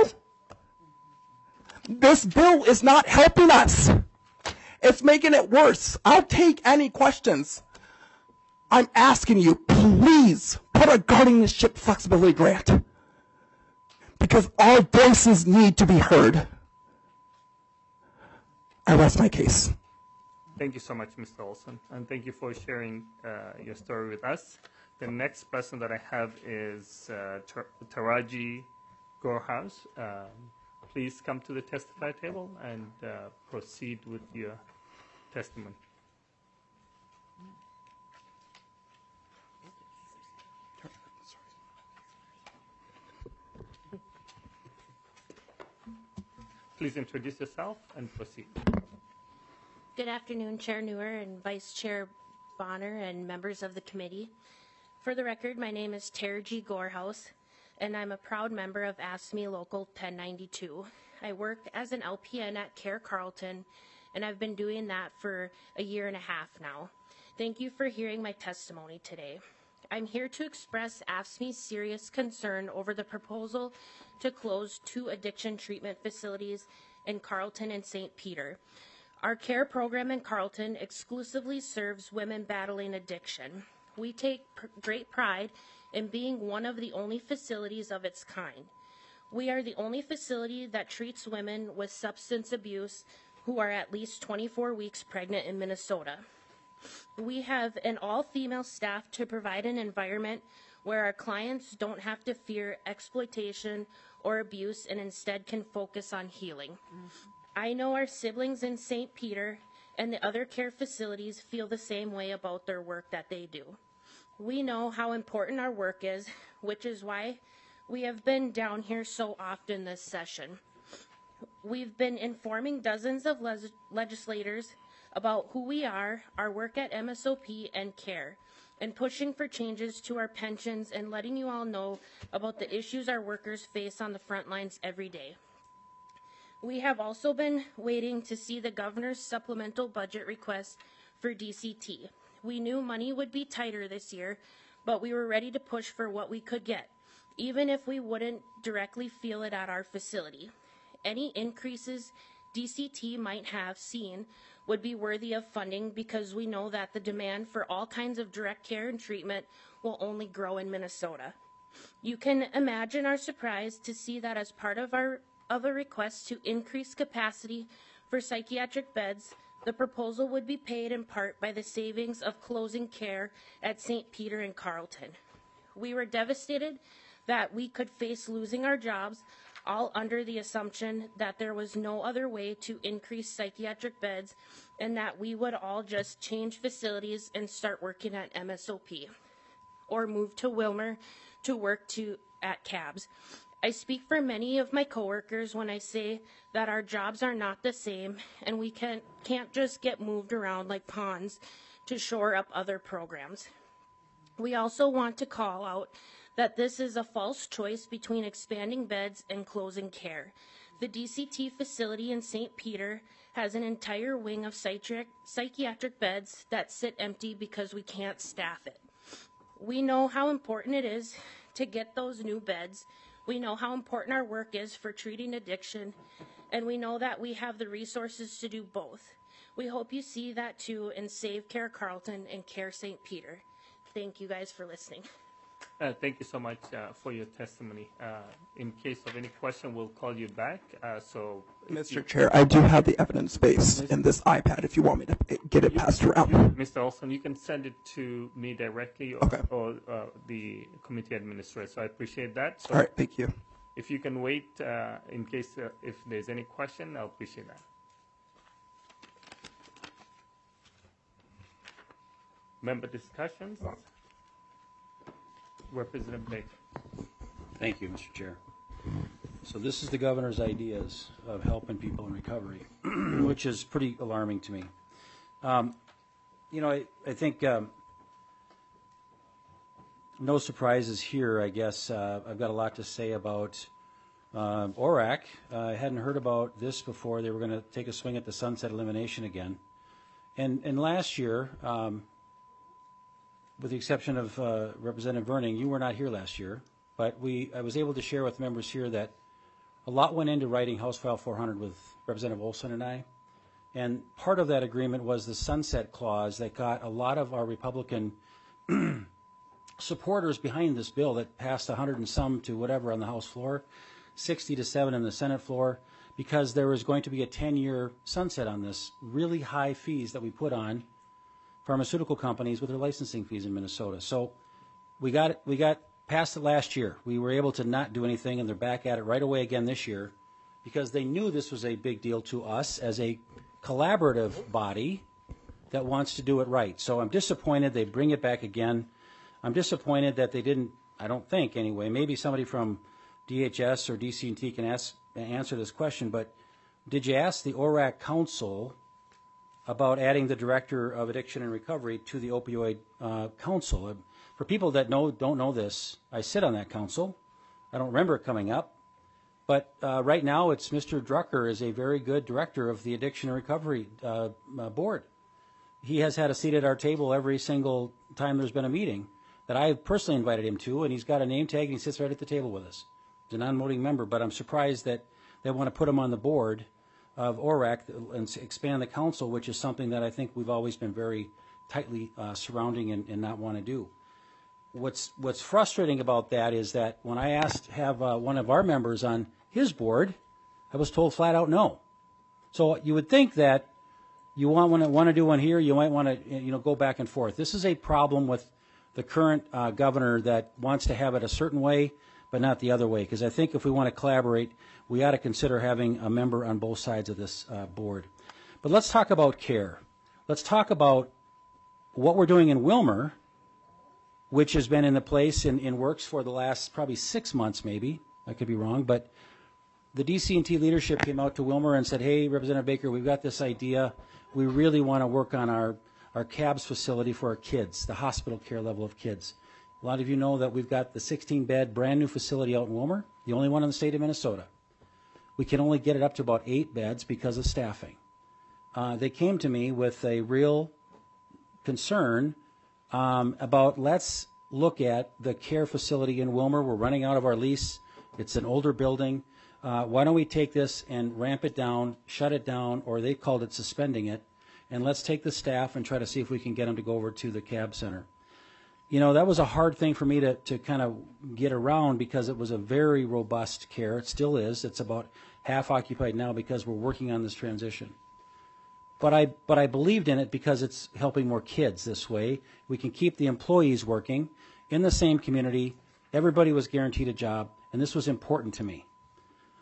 This bill is not helping us. It's making it worse. I'll take any questions. I'm asking you, please put a guardianship flexibility grant because our voices need to be heard. I rest my case. Thank you so much, Mr. Olson, and thank you for sharing your story with us. The next person that I have is Taraji Gorehouse. Please come to the testify table and proceed with your testimony. Please introduce yourself and proceed. Good afternoon, Chair Newer and Vice Chair Bonner and members of the committee. For the record, my name is Taraji Gorehouse, and I'm a proud member of AFSCME Local 1092. I work as an LPN at Care Carleton, and I've been doing that for a year and a half now. Thank you for hearing my testimony today. I'm here to express AFSCME's serious concern over the proposal to close 2 addiction treatment facilities in Carleton and St. Peter. Our care program in Carleton exclusively serves women battling addiction. We take great pride in being one of the only facilities of its kind. We are the only facility that treats women with substance abuse who are at least 24 weeks pregnant in Minnesota. We have an all-female staff to provide an environment where our clients don't have to fear exploitation or abuse and instead can focus on healing. I know our siblings in St. Peter and the other care facilities feel the same way about their work that they do. We know how important our work is, which is why we have been down here so often this session. We've been informing dozens of legislators about who we are, our work at MSOP and CARE, and pushing for changes to our pensions and letting you all know about the issues our workers face on the front lines every day. We have also been waiting to see the governor's supplemental budget request for DCT. We knew money would be tighter this year, but we were ready to push for what we could get, even if we wouldn't directly feel it at our facility. Any increases DCT might have seen would be worthy of funding because we know that the demand for all kinds of direct care and treatment will only grow in Minnesota. You can imagine our surprise to see that as part of a request to increase capacity for psychiatric beds, the proposal would be paid in part by the savings of closing care at St. Peter and Carleton. We were devastated that we could face losing our jobs, all under the assumption that there was no other way to increase psychiatric beds and that we would all just change facilities and start working at MSOP or move to Wilmer to work at CABS. I speak for many of my coworkers when I say that our jobs are not the same and we can't just get moved around like pawns to shore up other programs. We also want to call out that this is a false choice between expanding beds and closing care. The DCT facility in St. Peter has an entire wing of psychiatric beds that sit empty because we can't staff it. We know how important it is to get those new beds. We know how important our work is for treating addiction, and we know that we have the resources to do both. We hope you see that too and save Care Carleton and Care St. Peter. Thank you guys for listening. Thank you so much for your testimony. In case of any question, we'll call you back. Mr. Chair, I do have the evidence base in this iPad if you want me to get it passed around. Mr. Olson, you can send it to me directly or the committee administrator, so I appreciate that. So all right, thank you. If you can wait in case if there's any question, I'll appreciate that. Member discussions? Representative Baker. Thank you, Mr. Chair. So this is the governor's ideas of helping people in recovery, which is pretty alarming to me. You know, I think no surprises here, I guess. I've got a lot to say about ORAC. I hadn't heard about this before. They were going to take a swing at the sunset elimination again. And last year, with the exception of Representative Verning, you were not here last year, but I was able to share with members here that a lot went into writing House File 400 with Representative Olson and I, and part of that agreement was the sunset clause that got a lot of our Republican supporters behind this bill that passed 100 and some to whatever on the House floor, 60 to 7 on the Senate floor, because there was going to be a 10-year sunset on this really high fees that we put on pharmaceutical companies with their licensing fees in Minnesota. So we got past it last year. We were able to not do anything, and they're back at it right away again this year because they knew this was a big deal to us as a collaborative body that wants to do it right. So I'm disappointed they bring it back again. I'm disappointed that they didn't, I don't think anyway, maybe somebody from DHS or DC&T can answer this question, but did you ask the ORAC Council about adding the Director of Addiction and Recovery to the Opioid Council? For people that don't know this, I sit on that council. I don't remember it coming up. But right now, it's Mr. Drucker is a very good director of the Addiction and Recovery Board. He has had a seat at our table every single time there's been a meeting that I personally invited him to, and he's got a name tag, and he sits right at the table with us. He's a non-voting member, but I'm surprised that they want to put him on the board of ORAC and expand the council, which is something that I think we've always been very tightly surrounding and not want to do. What's frustrating about that is that when I asked to have one of our members on his board, I was told flat out no. So you would think that you want to do one here, you might want to go back and forth. This is a problem with the current governor that wants to have it a certain way, but not the other way. Because I think if we want to collaborate, we ought to consider having a member on both sides of this board. But let's talk about care. Let's talk about what we're doing in Wilmer, which has been in the place in works for the last probably 6 months maybe. I could be wrong, but the DC&T leadership came out to Wilmer and said, hey, Representative Baker, we've got this idea. We really want to work on our CABS facility for our kids, the hospital care level of kids. A lot of you know that we've got the 16-bed brand new facility out in Wilmer, the only one in the state of Minnesota. We can only get it up to about 8 beds because of staffing. They came to me with a real concern about let's look at the care facility in Wilmer. We're running out of our lease. It's an older building. Why don't we take this and ramp it down, shut it down, or they called it suspending it, and let's take the staff and try to see if we can get them to go over to the CAB center. You know, that was a hard thing for me to kind of get around because it was a very robust care. It still is. It's about half occupied now because we're working on this transition. But I believed in it because it's helping more kids this way. We can keep the employees working in the same community. Everybody was guaranteed a job, and this was important to me.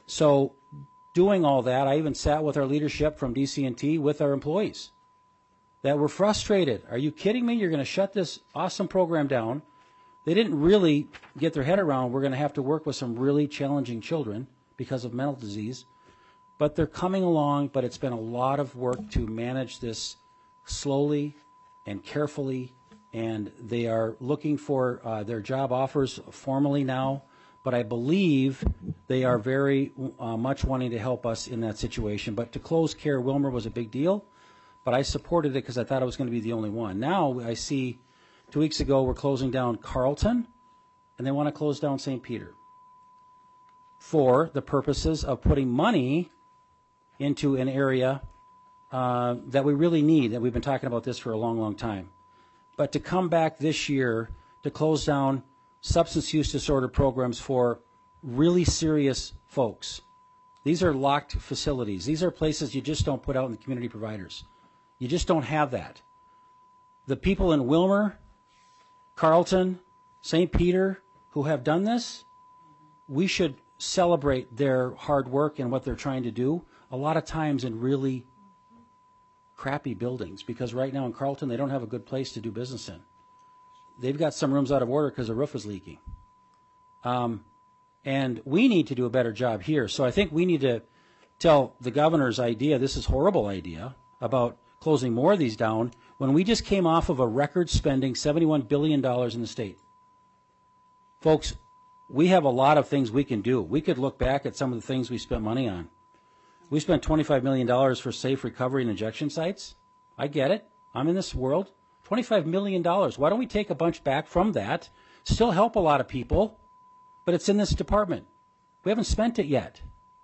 So doing all that, I even sat with our leadership from DC&T with our employees that were frustrated. Are you kidding me? You're going to shut this awesome program down. They didn't really get their head around we're going to have to work with some really challenging children because of mental disease. But they're coming along, but it's been a lot of work to manage this slowly and carefully, and they are looking for their job offers formally now, but I believe they are very much wanting to help us in that situation. But to close Care Wilmer was a big deal, but I supported it because I thought it was going to be the only one. Now I see 2 weeks ago we're closing down Carlton, and they want to close down St. Peter for the purposes of putting money into an area that we really need, that we've been talking about this for a long, long time. But to come back this year to close down substance use disorder programs for really serious folks. These are locked facilities. These are places you just don't put out in the community providers. You just don't have that. The people in Wilmer, Carlton, St. Peter who have done this, we should celebrate their hard work and what they're trying to do, a lot of times in really crappy buildings, because right now in Carlton they don't have a good place to do business in. They've got some rooms out of order because the roof is leaking. And we need to do a better job here. So I think we need to tell the governor's idea, this is a horrible idea, about closing more of these down when we just came off of a record spending $71 billion in the state. Folks, we have a lot of things we can do. We could look back at some of the things we spent money on. We spent $25 million for safe recovery and injection sites. I get it. I'm in this world. $25 million. Why don't we take a bunch back from that, still help a lot of people, but it's in this department. We haven't spent it yet.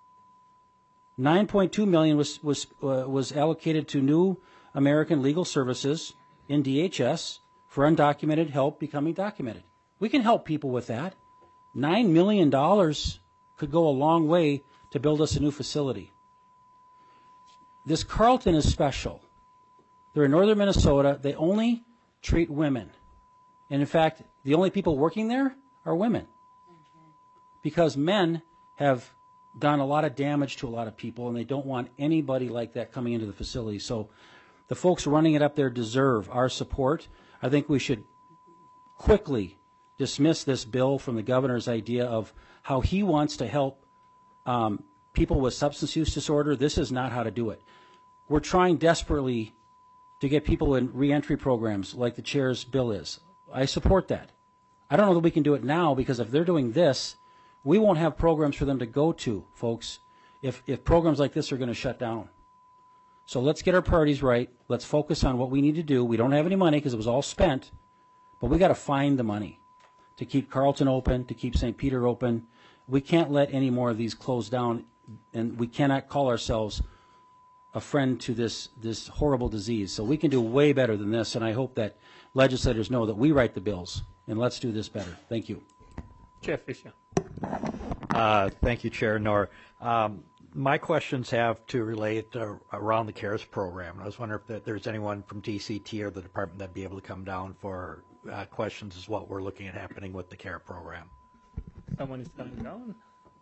$9.2 million was allocated to New American Legal Services in DHS for undocumented help becoming documented. We can help people with that. $9 million could go a long way to build us a new facility. This Carlton is special. They're in northern Minnesota. They only treat women. And in fact, the only people working there are women. Because men have done a lot of damage to a lot of people, and they don't want anybody like that coming into the facility. So the folks running it up there deserve our support. I think we should quickly dismiss this bill from the governor's idea of how he wants to help people with substance use disorder. This is not how to do it. We're trying desperately to get people in reentry programs like the chair's bill is. I support that. I don't know that we can do it now, because if they're doing this, we won't have programs for them to go to, folks, if programs like this are going to shut down. So let's get our priorities right. Let's focus on what we need to do. We don't have any money because it was all spent, but we got to find the money to keep Carlton open, to keep St. Peter open. We can't let any more of these close down, and we cannot call ourselves a friend to this horrible disease. So we can do way better than this, and I hope that legislators know that we write the bills, and let's do this better. Thank you. Chair Fisher. Thank you, Chair Knorr. My questions have to relate around the CARES program. I was wondering if there's anyone from DCT or the department that'd be able to come down for questions as what we're looking at happening with the CARE program. Someone is coming down.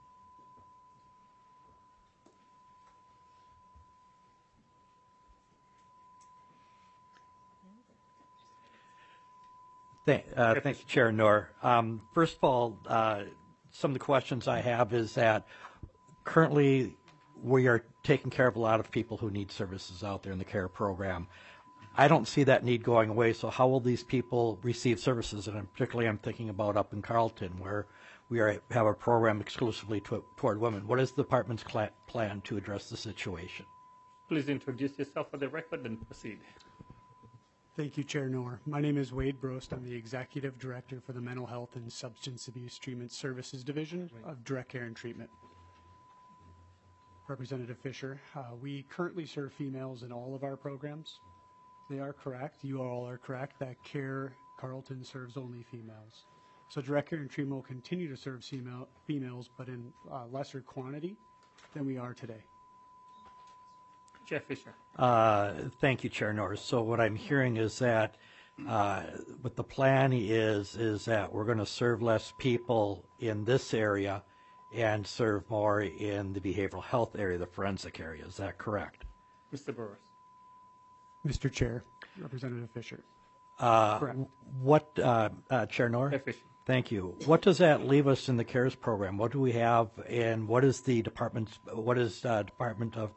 Thank you, Chair Knorr. First of all, some of the questions I have is that currently we are taking care of a lot of people who need services out there in the CARE program. I don't see that need going away, so how will these people receive services? And particularly I'm thinking about up in Carlton, where we have a program exclusively toward women. What is the department's plan to address the situation? Please introduce yourself for the record and proceed. Thank you, Chair Knorr. My name is Wade Brost. I'm the Executive Director for the Mental Health and Substance Abuse Treatment Services Division of Direct Care and Treatment. Representative Fisher, we currently serve females in all of our programs. They are correct, you all are correct, that CARE Carlton serves only females. So Direct Care and Treatment will continue to serve females, but in lesser quantity than we are today. Jeff Fisher. Thank you, Chair Norris. So what I'm hearing is that what the plan is that we're going to serve less people in this area and serve more in the behavioral health area, the forensic area. Is that correct? Mr. Burris. Mr. Chair, Representative Fisher. Correct. What, Chair Knorr? Fisher. Thank you. What does that leave us in the CARES program? What do we have, and what is the Department of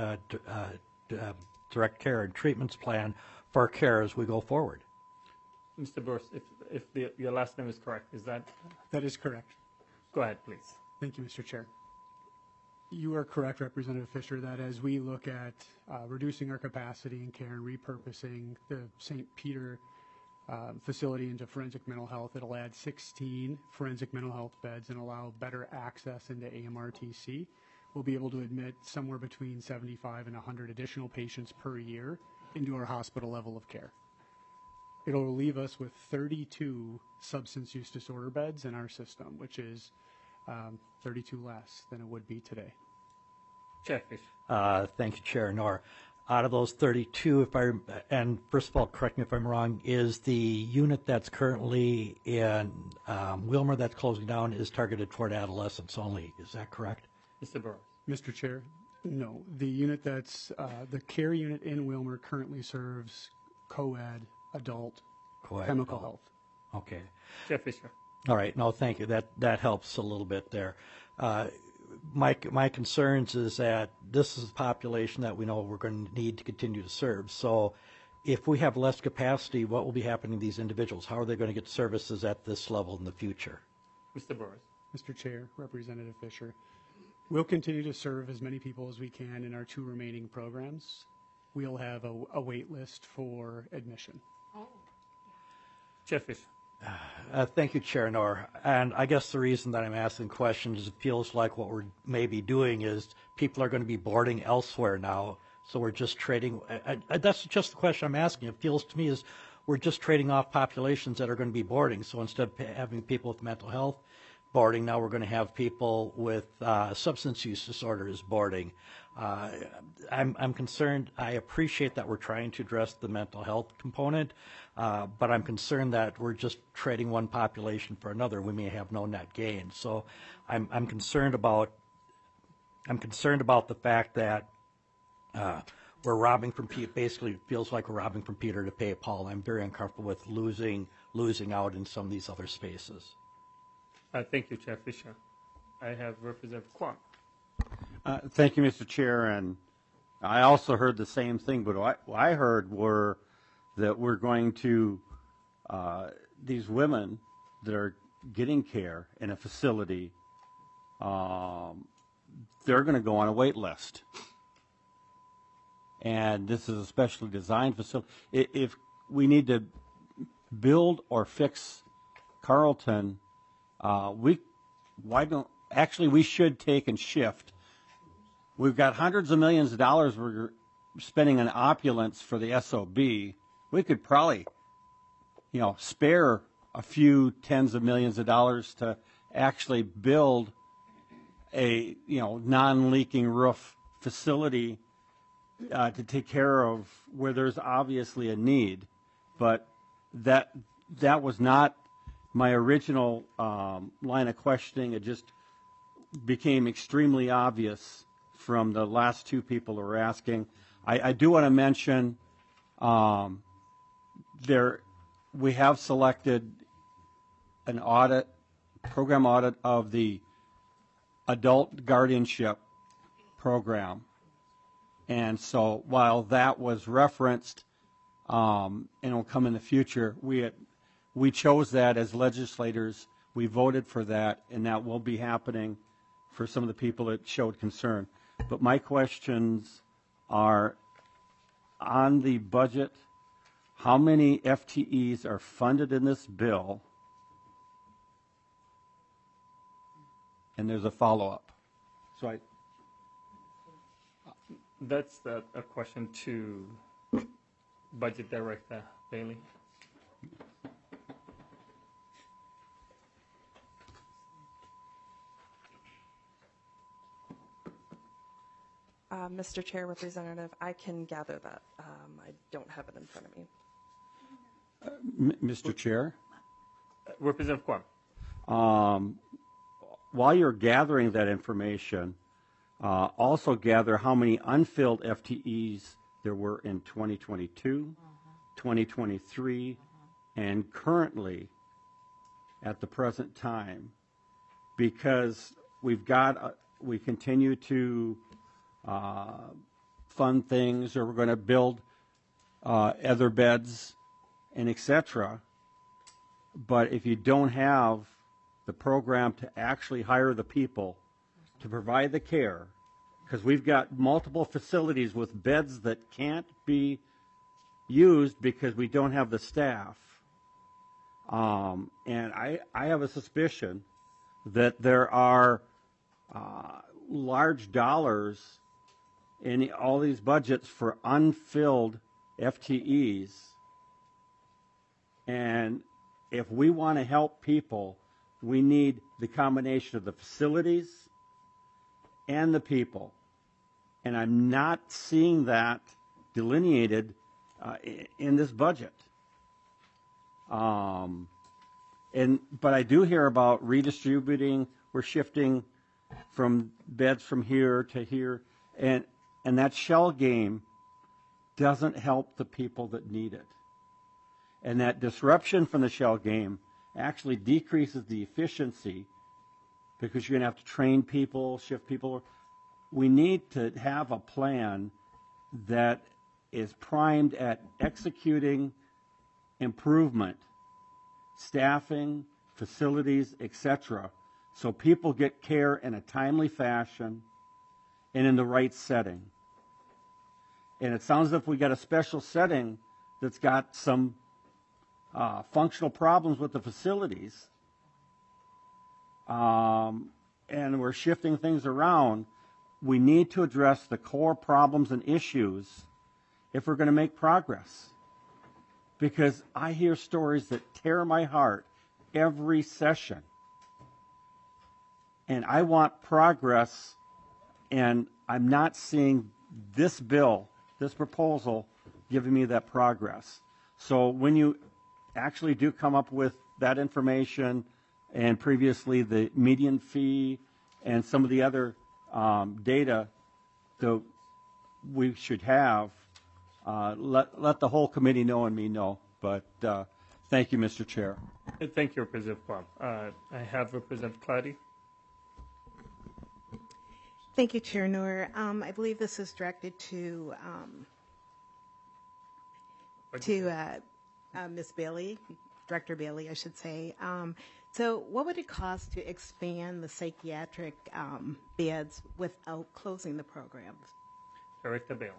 Direct Care and Treatments plan for care as we go forward? Mr. Burris, if your last name is correct, is that? That is correct. Go ahead, please. Thank you, Mr. Chair. You are correct, Representative Fisher, that as we look at reducing our capacity in care and repurposing the St. Peter facility into forensic mental health, it'll add 16 forensic mental health beds and allow better access into AMRTC. We'll be able to admit somewhere between 75 and 100 additional patients per year into our hospital level of care. It'll leave us with 32 substance use disorder beds in our system, which is 32 less than it would be today. Chair Fish. Thank you, Chair Knorr. Out of those 32, and first of all, correct me if I'm wrong, is the unit that's currently in Wilmer that's closing down is targeted toward adolescents only. Is that correct? Mr. Burris. Mr. Chair, no. The unit that's the care unit in Wilmer currently serves co-ed, adult, chemical health. Okay. Chair Fisher. All right. No, thank you. That helps a little bit there. My concerns is that this is a population that we know we're going to need to continue to serve. So if we have less capacity, what will be happening to these individuals? How are they going to get services at this level in the future? Mr. Burris. Mr. Chair, Representative Fisher, we'll continue to serve as many people as we can in our 2 remaining programs. We'll have a wait list for admission. Chair Fisher. Thank you, Chair Knorr. And I guess the reason that I'm asking questions is it feels like what we're maybe doing is people are going to be boarding elsewhere now, so we're just trading. That's just the question I'm asking. It feels to me as we're just trading off populations that are going to be boarding. So instead of having people with mental health boarding, now we're going to have people with substance use disorders boarding. I'm concerned. I appreciate that we're trying to address the mental health component, but I'm concerned that we're just trading one population for another. We may have no net gain. So I'm concerned about the fact that we're robbing from Peter. Basically, it feels like we're robbing from Peter to pay Paul. I'm very uncomfortable with losing out in some of these other spaces. Thank you, Chair Fisher. I have Representative Kwong. Thank you, Mr. Chair. And I also heard the same thing, but what I heard were that we're going to, these women that are getting care in a facility, they're going to go on a wait list. And this is a specially designed facility. If we need to build or fix Carlton, we should take and shift. We've got hundreds of millions of dollars we're spending on opulence for the SOB. We could probably, spare a few tens of millions of dollars to actually build a, non-leaking roof facility to take care of where there's obviously a need. But that was not my original line of questioning. It just became extremely obvious from the last 2 people who were asking. I do want to mention we have selected an program audit of the adult guardianship program. And so while that was referenced and will come in the future, we chose that as legislators. We voted for that, and that will be happening for some of the people that showed concern. But my questions are on the budget. How many FTEs are funded in this bill? And there's a follow-up. So that's a question to Budget Director Bailey. Mr. Chair, Representative, I can gather that. I don't have it in front of me. Mr. Chair? Representative Kwong. while you're gathering that information, also gather how many unfilled FTEs there were in 2022, 2023, and currently at the present time, because we continue to fund things, or we're going to build other beds and etc. But if you don't have the program to actually hire the people to provide the care, because we've got multiple facilities with beds that can't be used because we don't have the staff. And I have a suspicion that there are large dollars in all these budgets for unfilled FTEs. And if we want to help people, we need the combination of the facilities and the people. And I'm not seeing that delineated in this budget. But I do hear about redistributing. We're shifting from beds from here to here, and that shell game doesn't help the people that need it. And that disruption from the shell game actually decreases the efficiency, because you're going to have to train people, shift people. We need to have a plan that is primed at executing improvement, staffing, facilities, etc., so people get care in a timely fashion and in the right setting. And it sounds as if we got a special setting that's got some functional problems with the facilities, and we're shifting things around. We need to address the core problems and issues if we're going to make progress. Because I hear stories that tear my heart every session. And I want progress, and I'm not seeing this bill, this proposal, giving me that progress. So when you actually do come up with that information, and previously the median fee and some of the other data that we should have, let the whole committee know and me know. But thank you, Mr. Chair. Thank you, Representative Quam. I have Representative Clary. Thank you, Chair Noor. I believe this is directed to Ms. Bailey, Director Bailey, I should say. So what would it cost to expand the psychiatric beds without closing the programs? Director Bailey.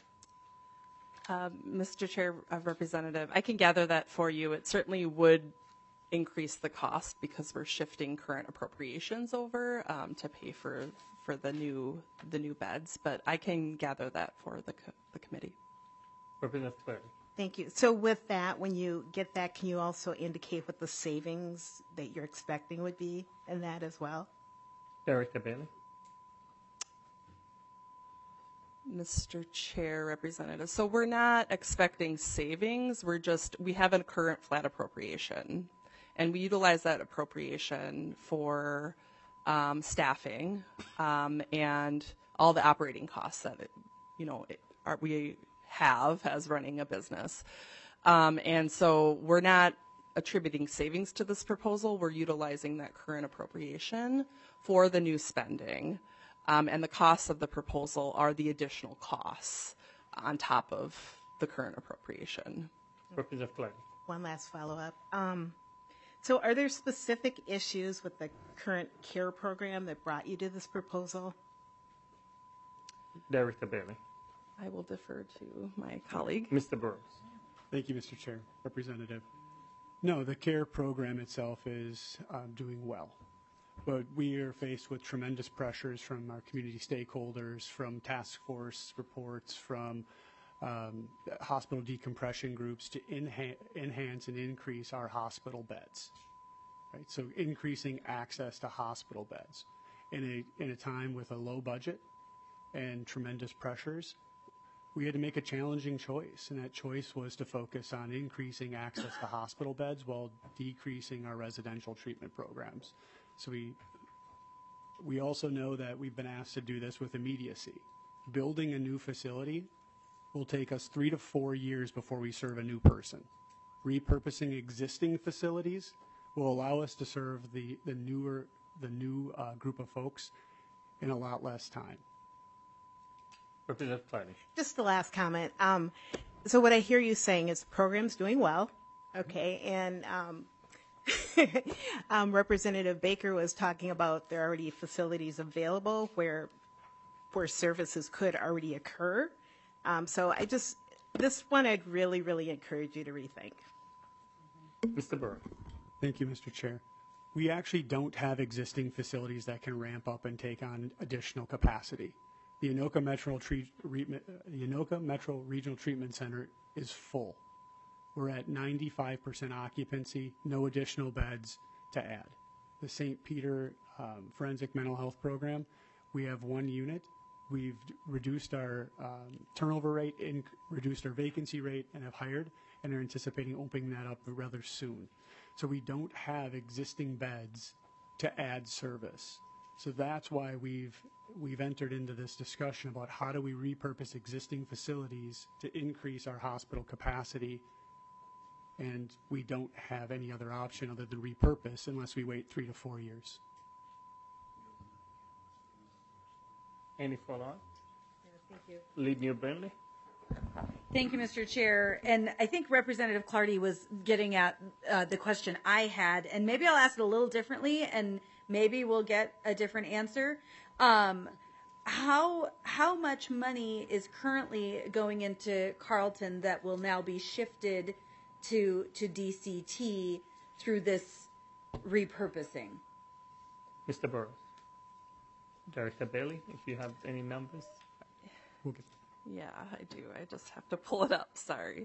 Mr. Chair, Representative, I can gather that for you. It certainly would increase the cost because we're shifting current appropriations over to pay for the new beds, but I can gather that for the committee. Representative Clary. Thank you. So with that, when you get that, can you also indicate what the savings that you're expecting would be in that as well? Director Bailey. Mr. Chair, Representative, so we're not expecting savings. We have a current flat appropriation, and we utilize that appropriation for staffing and all the operating costs that we have as running a business. And so we're not attributing savings to this proposal. We're utilizing that current appropriation for the new spending. And the costs of the proposal are the additional costs on top of the current appropriation. Representative Clary. One last follow-up. So are there specific issues with the current CARE program that brought you to this proposal? Director Bailey. I will defer to my colleague. Mr. Burrows. Thank you, Mr. Chair. Representative. No, the CARE program itself is doing well. But we are faced with tremendous pressures from our community stakeholders, from task force reports, from hospital decompression groups to enhance and increase our hospital beds. Right? So increasing access to hospital beds. In a time with a low budget and tremendous pressures, we had to make a challenging choice, and that choice was to focus on increasing access to hospital beds while decreasing our residential treatment programs. So we we also know that we've been asked to do this with immediacy. Building a new facility will take us 3 to 4 years before we serve a new person. Repurposing existing facilities will allow us to serve the new group of folks in a lot less time. Representative Clardy. Just the last comment. So what I hear you saying is the program's doing well, okay, and Representative Baker was talking about there are already facilities available where services could already occur. So this one I'd really, really encourage you to rethink. Mr. Burr. Thank you, Mr. Chair. We actually don't have existing facilities that can ramp up and take on additional capacity. The Anoka Metro Regional Treatment Center is full. We're at 95% occupancy, no additional beds to add. The St. Peter Forensic Mental Health Program, we have 1 unit. We've reduced our turnover rate, reduced our vacancy rate, and have hired, and are anticipating opening that up rather soon. So we don't have existing beds to add service. So that's why we've entered into this discussion about how do we repurpose existing facilities to increase our hospital capacity, and we don't have any other option other than repurpose unless we wait 3 to 4 years. Any follow-up? Thank you. Lead New Brinley. Thank you, Mr. Chair. And I think Representative Clardy was getting at the question I had, and maybe I'll ask it a little differently, and maybe we'll get a different answer. How much money is currently going into Carleton that will now be shifted to DCT through this repurposing? Mr. Burrows. Director Bailey, if you have any numbers. We'll get. Yeah, I do. I just have to pull it up. Sorry.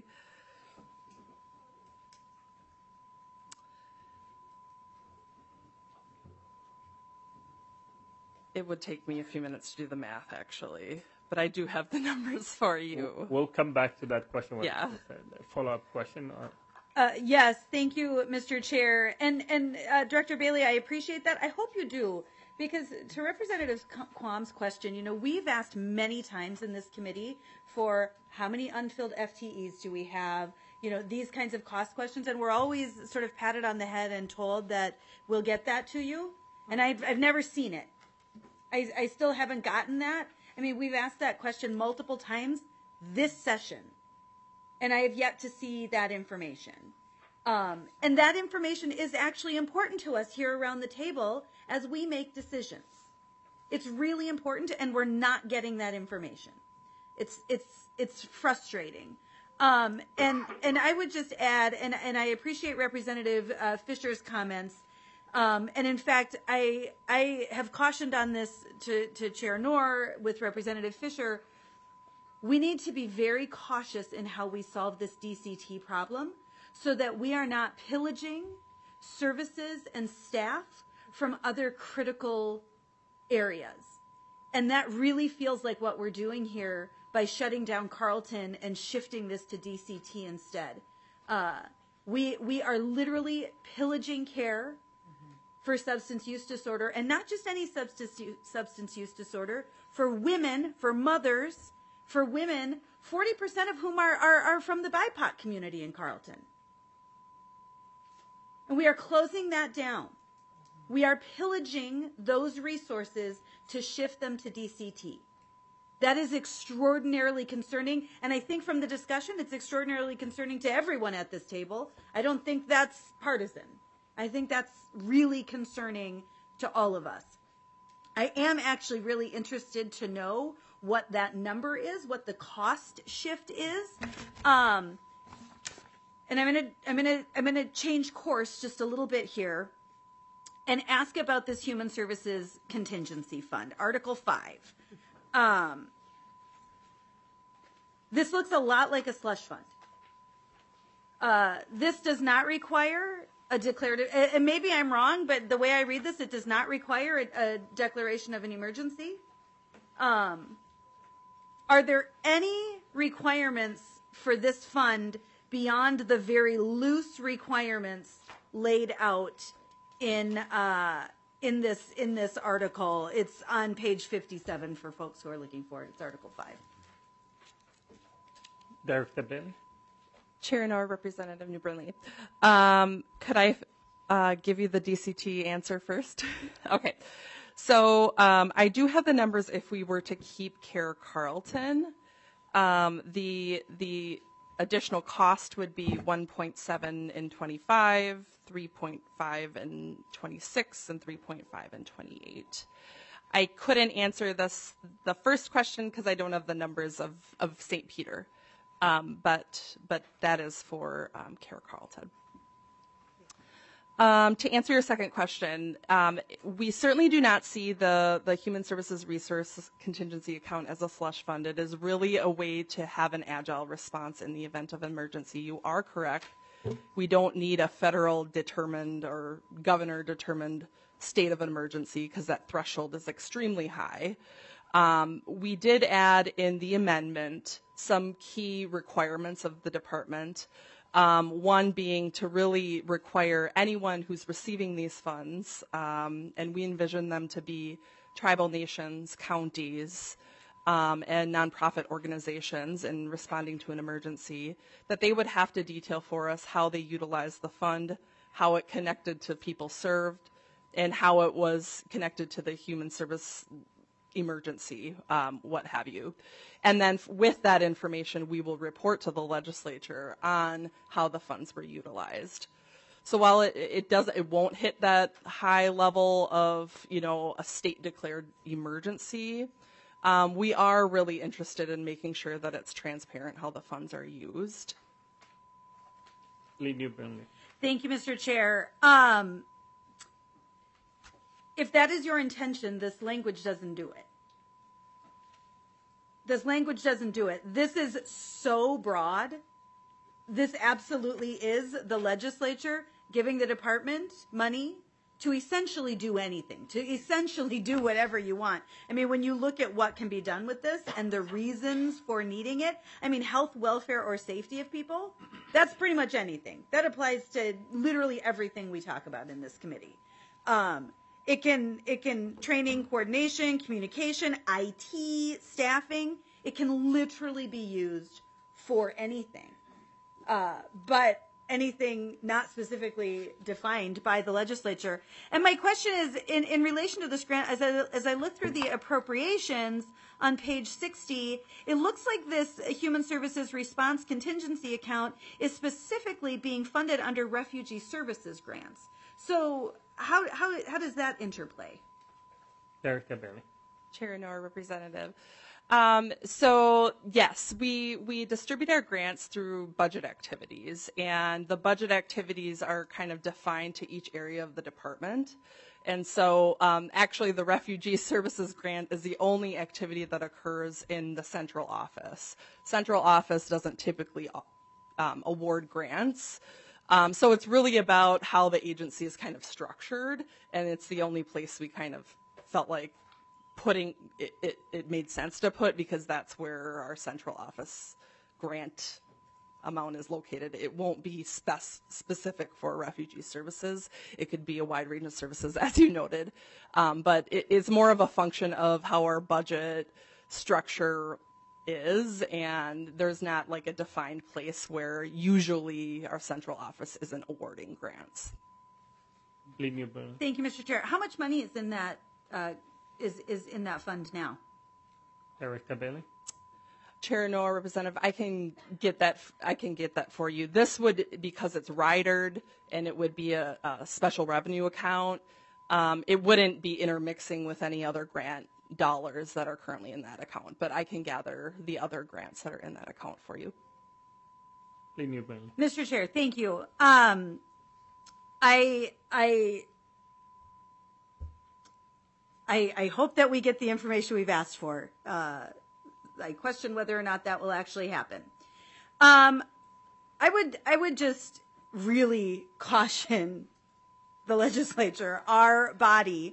It would take me a few minutes to do the math, actually, but I do have the numbers for you. We'll come back to that question. Yeah. Follow-up question. Yes, thank you, Mr. Chair. And Director Bailey, I appreciate that. I hope you do. Because to Representative Quam's question, you know, we've asked many times in this committee for how many unfilled FTEs do we have, you know, these kinds of cost questions, and we're always sort of patted on the head and told that we'll get that to you, and I've never seen it. I still haven't gotten that. I mean, we've asked that question multiple times this session, and I have yet to see that information. And that information is actually important to us here around the table as we make decisions. It's really important, and we're not getting that information. It's frustrating. And I would just add, and I appreciate Representative Fisher's comments. And in fact, I have cautioned on this to Chair Knorr with Representative Fisher. We need to be very cautious in how we solve this DCT problem, so that we are not pillaging services and staff from other critical areas. And that really feels like what we're doing here by shutting down Carleton and shifting this to DCT instead. We are literally pillaging care for substance use disorder, and not just any substance use disorder, for women, for mothers, for women, 40% of whom are from the BIPOC community in Carleton. And we are closing that down. We are pillaging those resources to shift them to DCT. That is extraordinarily concerning, and I think from the discussion, it's extraordinarily concerning to everyone at this table. I don't think that's partisan. I think that's really concerning to all of us. I am actually really interested to know what that number is, what the cost shift is. And I'm gonna change course just a little bit here and ask about this Human Services Contingency Fund, Article 5. This looks a lot like a slush fund. This does not require a declarative, and maybe I'm wrong, but the way I read this, it does not require a declaration of an emergency. Are there any requirements for this fund beyond the very loose requirements laid out in in this article. It's on page 57 for folks who are looking for it. It's Article 5. Director Bailey. Chair Noor, Representative New Bernley. Could I give you the DCT answer first? Okay. So I do have the numbers if we were to keep Care Carleton. The additional cost would be 1.7 in 25, 3.5 in 26, and 3.5 in 28. I couldn't answer the first question because I don't have the numbers of St. Peter, but that is for Care Carleton. To answer your second question, we certainly do not see the Human Services Resource Contingency Account as a slush fund. It is really a way to have an agile response in the event of emergency. You are correct. We don't need a federal determined or governor determined state of emergency because that threshold is extremely high. We did add in the amendment some key requirements of the department. One being to really require anyone who's receiving these funds, and we envision them to be tribal nations, counties, and nonprofit organizations in responding to an emergency, that they would have to detail for us how they utilize the fund, how it connected to people served, and how it was connected to the human service emergency, what have you. And then with that information, we will report to the legislature on how the funds were utilized. So while it won't hit that high level of, a state declared emergency, we are really interested in making sure that it's transparent how the funds are used. Lee New Bernley. Thank you, Mr. Chair. If that is your intention, this language doesn't do it. This language doesn't do it. This is so broad. This absolutely is the legislature giving the department money to essentially do anything, to essentially do whatever you want. I mean, when you look at what can be done with this and the reasons for needing it, I mean, health, welfare, or safety of people, that's pretty much anything. That applies to literally everything we talk about in this committee. It can training, coordination, communication, IT, staffing. It can literally be used for anything, but anything not specifically defined by the legislature. And my question is, in relation to this grant, as I look through the appropriations on page 60, it looks like this Human Services Response Contingency Account is specifically being funded under refugee services grants. So how does that interplay? Director Bailey. Chair Noor, Representative. So yes, we distribute our grants through budget activities, and the budget activities are kind of defined to each area of the department. And so actually the Refugee Services Grant is the only activity that occurs in the central office. Central office doesn't typically award grants. So it's really about how the agency is kind of structured, and it's the only place we kind of felt like putting it made sense to put, because that's where our central office grant amount is located. It won't be specific for refugee services. It could be a wide range of services, as you noted, but it's more of a function of how our budget structure is, and there's not like a defined place where usually our central office isn't awarding grants. Thank you, Mr. Chair. How much money is in that is in that fund now? Director Bailey. Chair Noor, Representative, I can get that for you. This would, because it's ridered and it would be a special revenue account, it wouldn't be intermixing with any other grant dollars that are currently in that account, but I can gather the other grants that are in that account for you. Mr. Chair, thank you. I hope that we get the information we've asked for. I question whether or not that will actually happen. I would just really caution the legislature, our body,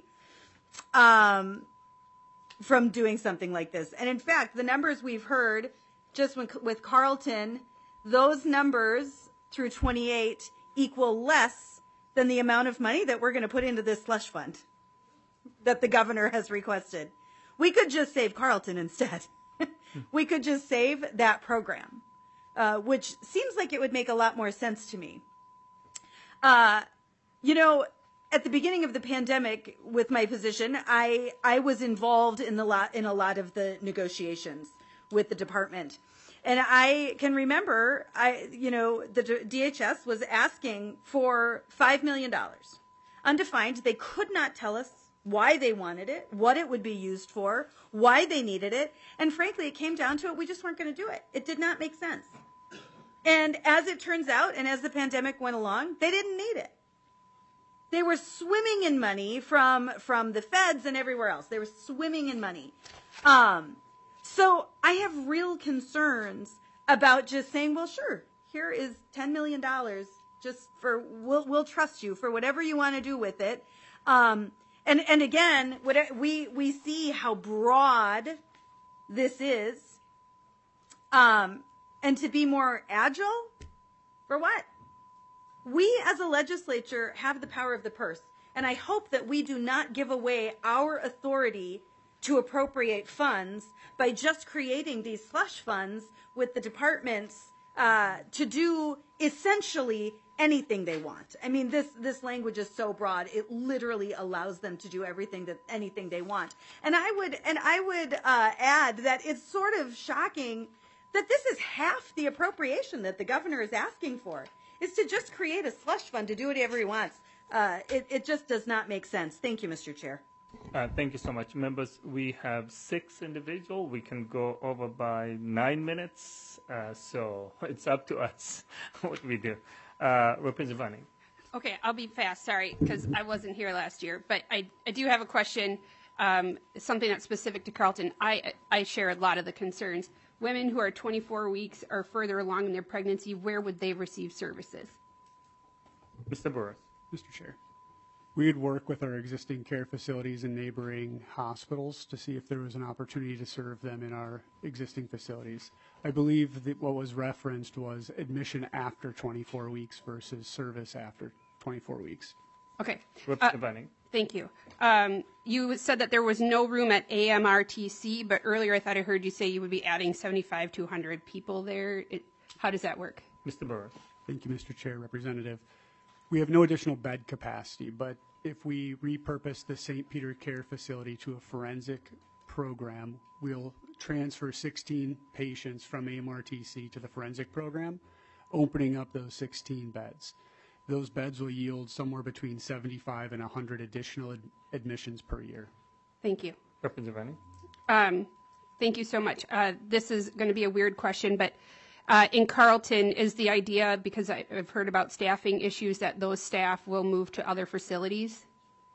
from doing something like this. And in fact, the numbers we've heard just with Carleton, those numbers through 28 equal less than the amount of money that we're going to put into this slush fund. that the governor has requested. We could just save Carleton instead. We could just save that program, which seems like it would make a lot more sense to me. You know, at the beginning of the pandemic with my position, I was involved in a lot of the negotiations with the department. And I can remember, the DHS was asking for $5 million. Undefined. They could not tell us why they wanted it, what it would be used for, why they needed it. And frankly, it came down to it. We just weren't going to do it. It did not make sense. And as it turns out, and as the pandemic went along, they didn't need it. They were swimming in money from the feds and everywhere else. They were swimming in money. So I have real concerns about just saying, well, sure, here is $10 million just for, we'll trust you for whatever you want to do with it. And again, we see how broad this is. And to be more agile, for what? We as a legislature have the power of the purse. And I hope that we do not give away our authority to appropriate funds by just creating these slush funds with the departments to do essentially anything they want. I mean, this language is so broad; it literally allows them to do anything they want. And I would add that it's sort of shocking that this is half the appropriation that the governor is asking for, is to just create a slush fund to do whatever he wants. It just does not make sense. Thank you, Mr. Chair. Thank you so much. Members, we have 6 individuals. We can go over by 9 minutes, so it's up to us what we do. Representative Bunning. Okay, I'll be fast, sorry, because I wasn't here last year. But I do have a question, something that's specific to Carleton. I share a lot of the concerns. Women who are 24 weeks or further along in their pregnancy, where would they receive services? Mr. Burris. Mr. Chair. We would work with our existing care facilities and neighboring hospitals to see if there was an opportunity to serve them in our existing facilities. I believe that what was referenced was admission after 24 weeks versus service after 24 weeks. Okay. Representative Bunning. Thank you. You said that there was no room at AMRTC, but earlier I thought I heard you say you would be adding 75 to 100 people there. How does that work? Mr. Burris. Thank you, Mr. Chair, Representative. We have no additional bed capacity, but if we repurpose the St. Peter Care Facility to a forensic program, we'll transfer 16 patients from AMRTC to the forensic program, opening up those 16 beds. Those beds will yield somewhere between 75 and 100 additional admissions per year. Thank you. Representative Bunning. Thank you so much. This is going to be a weird question, but in Carleton, is the idea, because I've heard about staffing issues, that those staff will move to other facilities?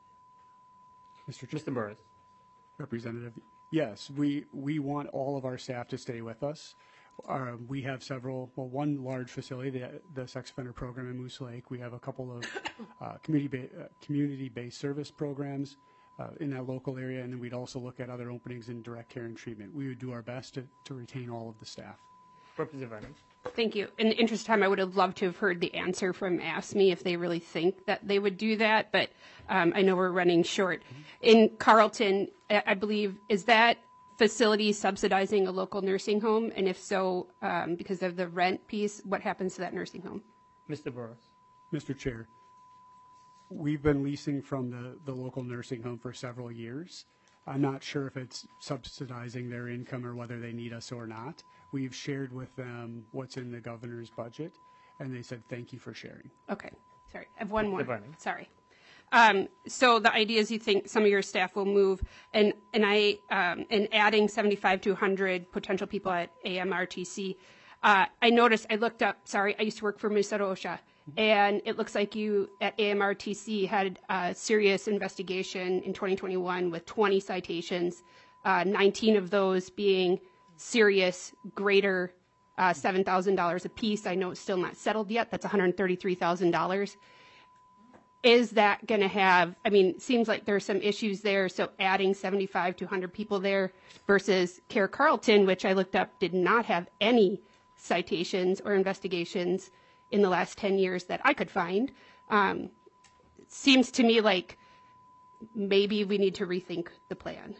Mr. Burris. Representative, yes, we want all of our staff to stay with us. We have one large facility, the sex offender program in Moose Lake. We have a couple of community-based service programs in that local area, and then we'd also look at other openings in direct care and treatment. We would do our best to retain all of the staff. Representative Bunning. Thank you. In the interest of time, I would have loved to have heard the answer from AFSCME if they really think that they would do that, but I know we're running short. In Carleton, I believe, is that facility subsidizing a local nursing home? And if so, because of the rent piece, what happens to that nursing home? Mr. Burris. Mr. Chair, we've been leasing from the local nursing home for several years. I'm not sure if it's subsidizing their income or whether they need us or not. We've shared with them what's in the governor's budget, and they said, thank you for sharing. Okay. Sorry. I have one more. Bunning. Sorry. So the idea is you think some of your staff will move, and adding 75 to 100 potential people at AMRTC. I noticed, I looked up, sorry, I used to work for Minnesota OSHA, and it looks like you at AMRTC had a serious investigation in 2021 with 20 citations, 19 of those being serious, greater $7,000 a piece. I know it's still not settled yet. That's $133,000. Is that going to have, I mean, it seems like there's some issues there, so adding 75 to 100 people there versus Care Carleton, which I looked up, did not have any citations or investigations in the last 10 years that I could find. Seems to me like maybe we need to rethink the plan.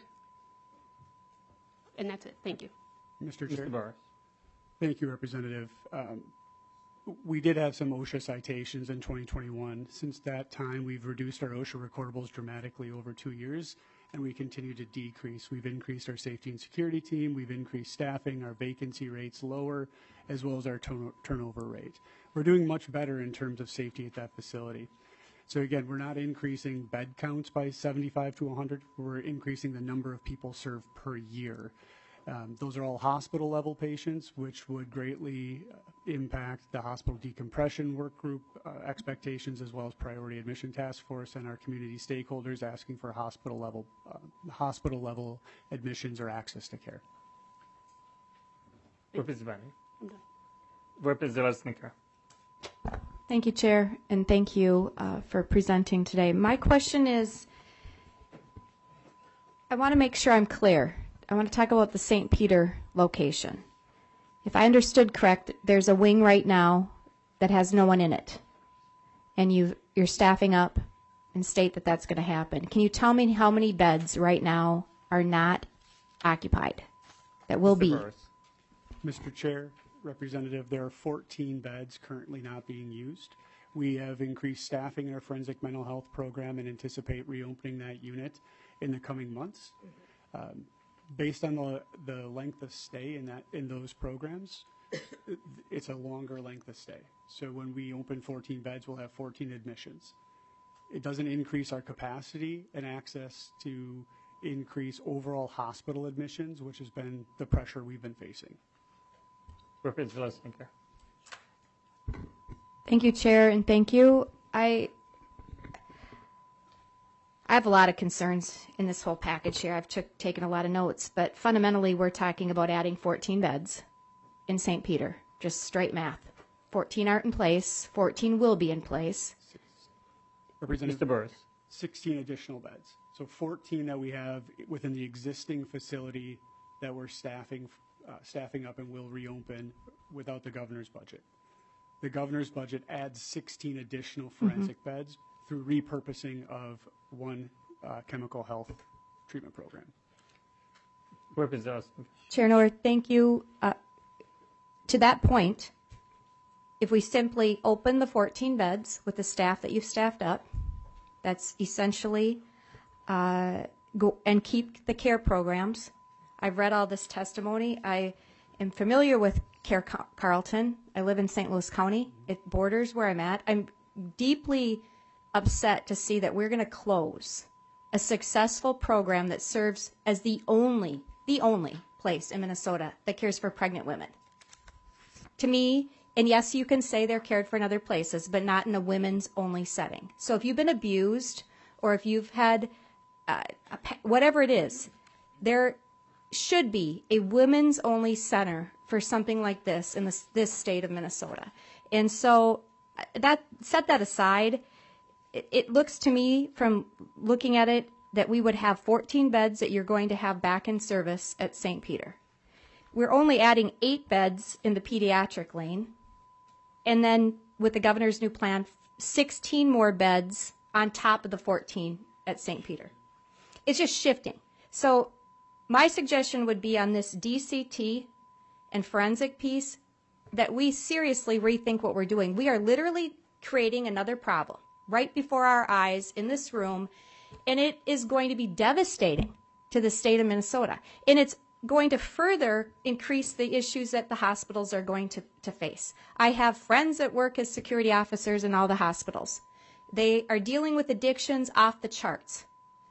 And that's it. Thank you. Mr. Chair. Mr. Burris. Thank you, Representative. We did have some OSHA citations in 2021. Since that time, we've reduced our OSHA recordables dramatically over 2 years, and we continue to decrease. We've increased our safety and security team. We've increased staffing, our vacancy rates lower, as well as our turnover rate. We're doing much better in terms of safety at that facility. So again, we're not increasing bed counts by 75 to 100. We're increasing the number of people served per year. Those are all hospital level patients, which would greatly impact the hospital decompression work group expectations, as well as priority admission task force and our community stakeholders asking for hospital level admissions or access to care. Representative Banning. Representative Sneaker. Thank you, Chair, and thank you for presenting today. My question is, I want to make sure I'm clear. I want to talk about the St. Peter location. If I understood correct, there's a wing right now that has no one in it, and you're staffing up and state that that's going to happen. Can you tell me how many beds right now are not occupied that will be? Mr. Chair, Representative, there are 14 beds currently not being used. We have increased staffing in our forensic mental health program and anticipate reopening that unit in the coming months. Based on the length of stay in those programs, it's a longer length of stay. So when we open 14 beds, we'll have 14 admissions. It doesn't increase our capacity and access to increase overall hospital admissions, which has been the pressure we've been facing. Representative Sneaker. Thank you, Chair, and thank you. I have a lot of concerns in this whole package here. I've taken a lot of notes, but fundamentally we're talking about adding 14 beds in St. Peter, just straight math. 14 aren't in place, 14 will be in place. Representative, Mr. Burris. 16 additional beds. So 14 that we have within the existing facility that we're staffing up and will reopen without the governor's budget. The governor's budget adds 16 additional forensic beds through repurposing of one chemical health treatment program. Chair Noor, thank you. To that point, if we simply open the 14 beds with the staff that you've staffed up, that's essentially go and keep the care programs. I've read all this testimony. I am familiar with Care Carleton. I live in St. Louis County. It borders where I'm at. I'm deeply upset to see that we're going to close a successful program that serves as the only place in Minnesota that cares for pregnant women. To me, and yes, you can say they're cared for in other places, but not in a women's only setting. So if you've been abused or if you've had whatever it is, there should be a women's only center for something like this in this state of Minnesota. And so set that aside. It looks to me from looking at it that we would have 14 beds that you're going to have back in service at St. Peter. We're only adding 8 beds in the pediatric lane. And then with the governor's new plan, 16 more beds on top of the 14 at St. Peter. It's just shifting. So my suggestion would be on this DCT and forensic piece that we seriously rethink what we're doing. We are literally creating another problem right before our eyes in this room, and it is going to be devastating to the state of Minnesota. And it's going to further increase the issues that the hospitals are going to face. I have friends that work as security officers in all the hospitals. They are dealing with addictions off the charts.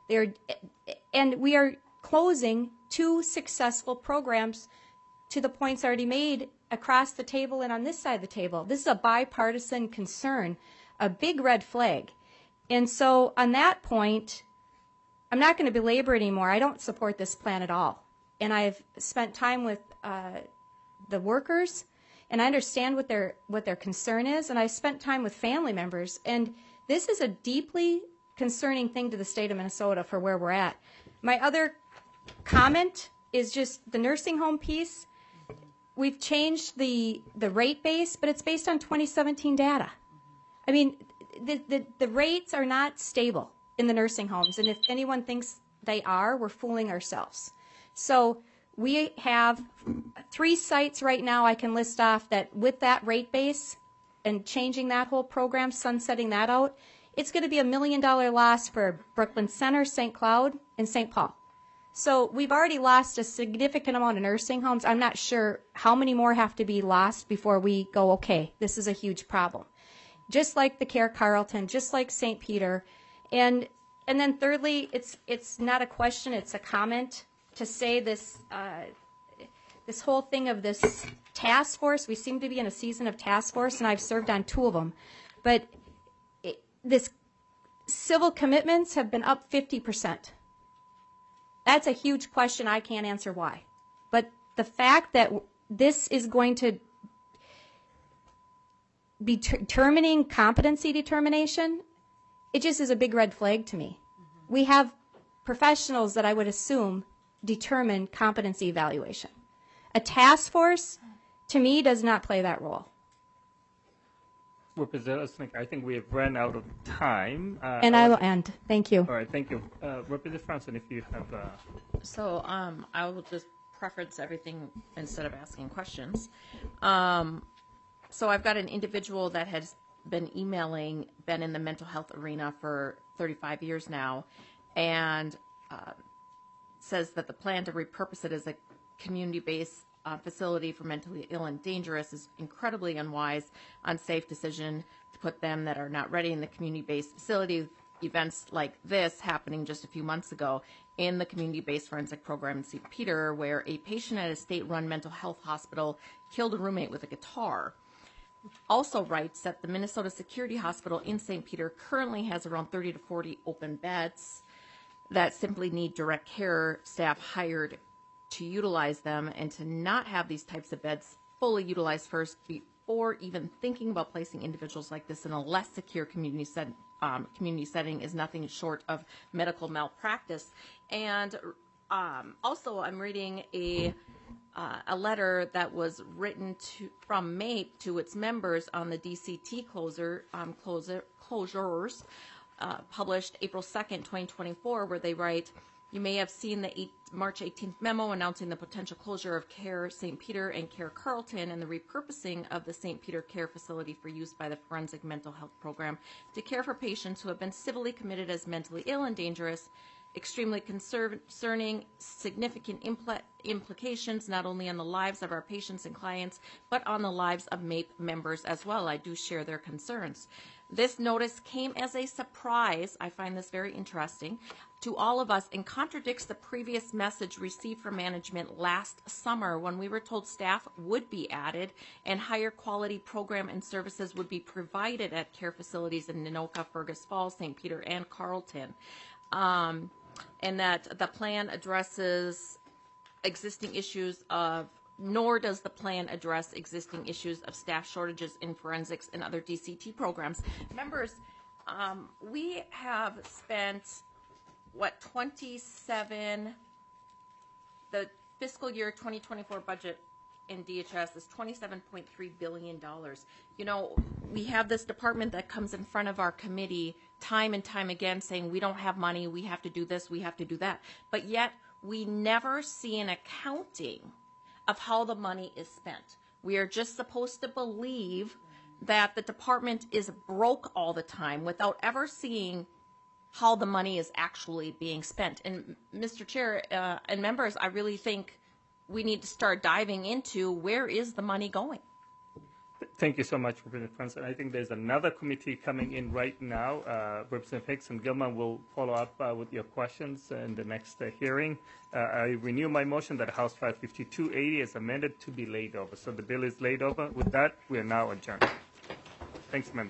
And we are closing 2 successful programs to the points already made across the table and on this side of the table. This is a bipartisan concern, a big red flag. And so on that point, I'm not going to belabor anymore. I don't support this plan at all. And I've spent time with the workers, and I understand what their concern is, and I've spent time with family members. And this is a deeply concerning thing to the state of Minnesota for where we're at. My other comment is just the nursing home piece. We've changed the rate base, but it's based on 2017 data. I mean, the rates are not stable. in the nursing homes. And if anyone thinks they are, we're fooling ourselves. So we have 3 sites right now I can list off that with that rate base and changing that whole program, sunsetting that out, it's going to be $1 million loss for Brooklyn Center, St. Cloud, and St. Paul. So we've already lost a significant amount of nursing homes. I'm not sure how many more have to be lost before we go, okay, this is a huge problem. Just like the Care Carleton, just like St. Peter. And then thirdly, it's not a question, it's a comment to say this this whole thing of this task force. We seem to be in a season of task force, and I've served on 2 of them. But this civil commitments have been up 50%. That's a huge question. I can't answer why. But the fact that this is going to be determining competency determination, it just is a big red flag to me. We have professionals that I would assume determine competency evaluation. A task force, to me, does not play that role. Representative Smith, I think we have run out of time. And I will end. Thank you. All right, thank you. Representative Franson, if you have... So I will just preference everything instead of asking questions. So I've got an individual that has been emailing, been in the mental health arena for 35 years now, and says that the plan to repurpose it as a community-based facility for mentally ill and dangerous is incredibly unwise, unsafe decision to put them that are not ready in the community-based facility. Events like this happening just a few months ago in the community-based forensic program in St. Peter, where a patient at a state-run mental health hospital killed a roommate with a guitar. Also writes that the Minnesota Security Hospital in St. Peter currently has around 30 to 40 open beds that simply need direct care staff hired to utilize them, and to not have these types of beds fully utilized first before even thinking about placing individuals like this in a less secure community setting is nothing short of medical malpractice. And also, I'm reading a letter that was written from MAPE to its members on the DCT closures, published April 2nd, 2024, where they write, "You may have seen the March 18th memo announcing the potential closure of Care St. Peter and Care Carleton and the repurposing of the St. Peter Care Facility for use by the Forensic Mental Health Program to care for patients who have been civilly committed as mentally ill and dangerous. Extremely concerning, significant implications not only on the lives of our patients and clients, but on the lives of MAPE members as well. I do share their concerns. This notice came as a surprise, I find this very interesting, to all of us, and contradicts the previous message received from management last summer when we were told staff would be added and higher quality program and services would be provided at care facilities in Anoka, Fergus Falls, St. Peter, and Carleton. And that the plan addresses existing issues of, nor does the plan address existing issues of staff shortages in forensics and other DCT programs. Members, we have spent, the fiscal year 2024 budget in DHS is $27.3 billion. You know, we have this department that comes in front of our committee time and time again saying we don't have money, we have to do this, we have to do that. But yet we never see an accounting of how the money is spent. We are just supposed to believe that the department is broke all the time without ever seeing how the money is actually being spent. And Mr. Chair and members, I really think we need to start diving into where is the money going. Thank you so much, Representative Franson. I think there's another committee coming in right now. Representative Hicks and Gilman will follow up with your questions in the next hearing. I renew my motion that House File 5280 is amended to be laid over. So the bill is laid over. With that, we are now adjourned. Thanks, members.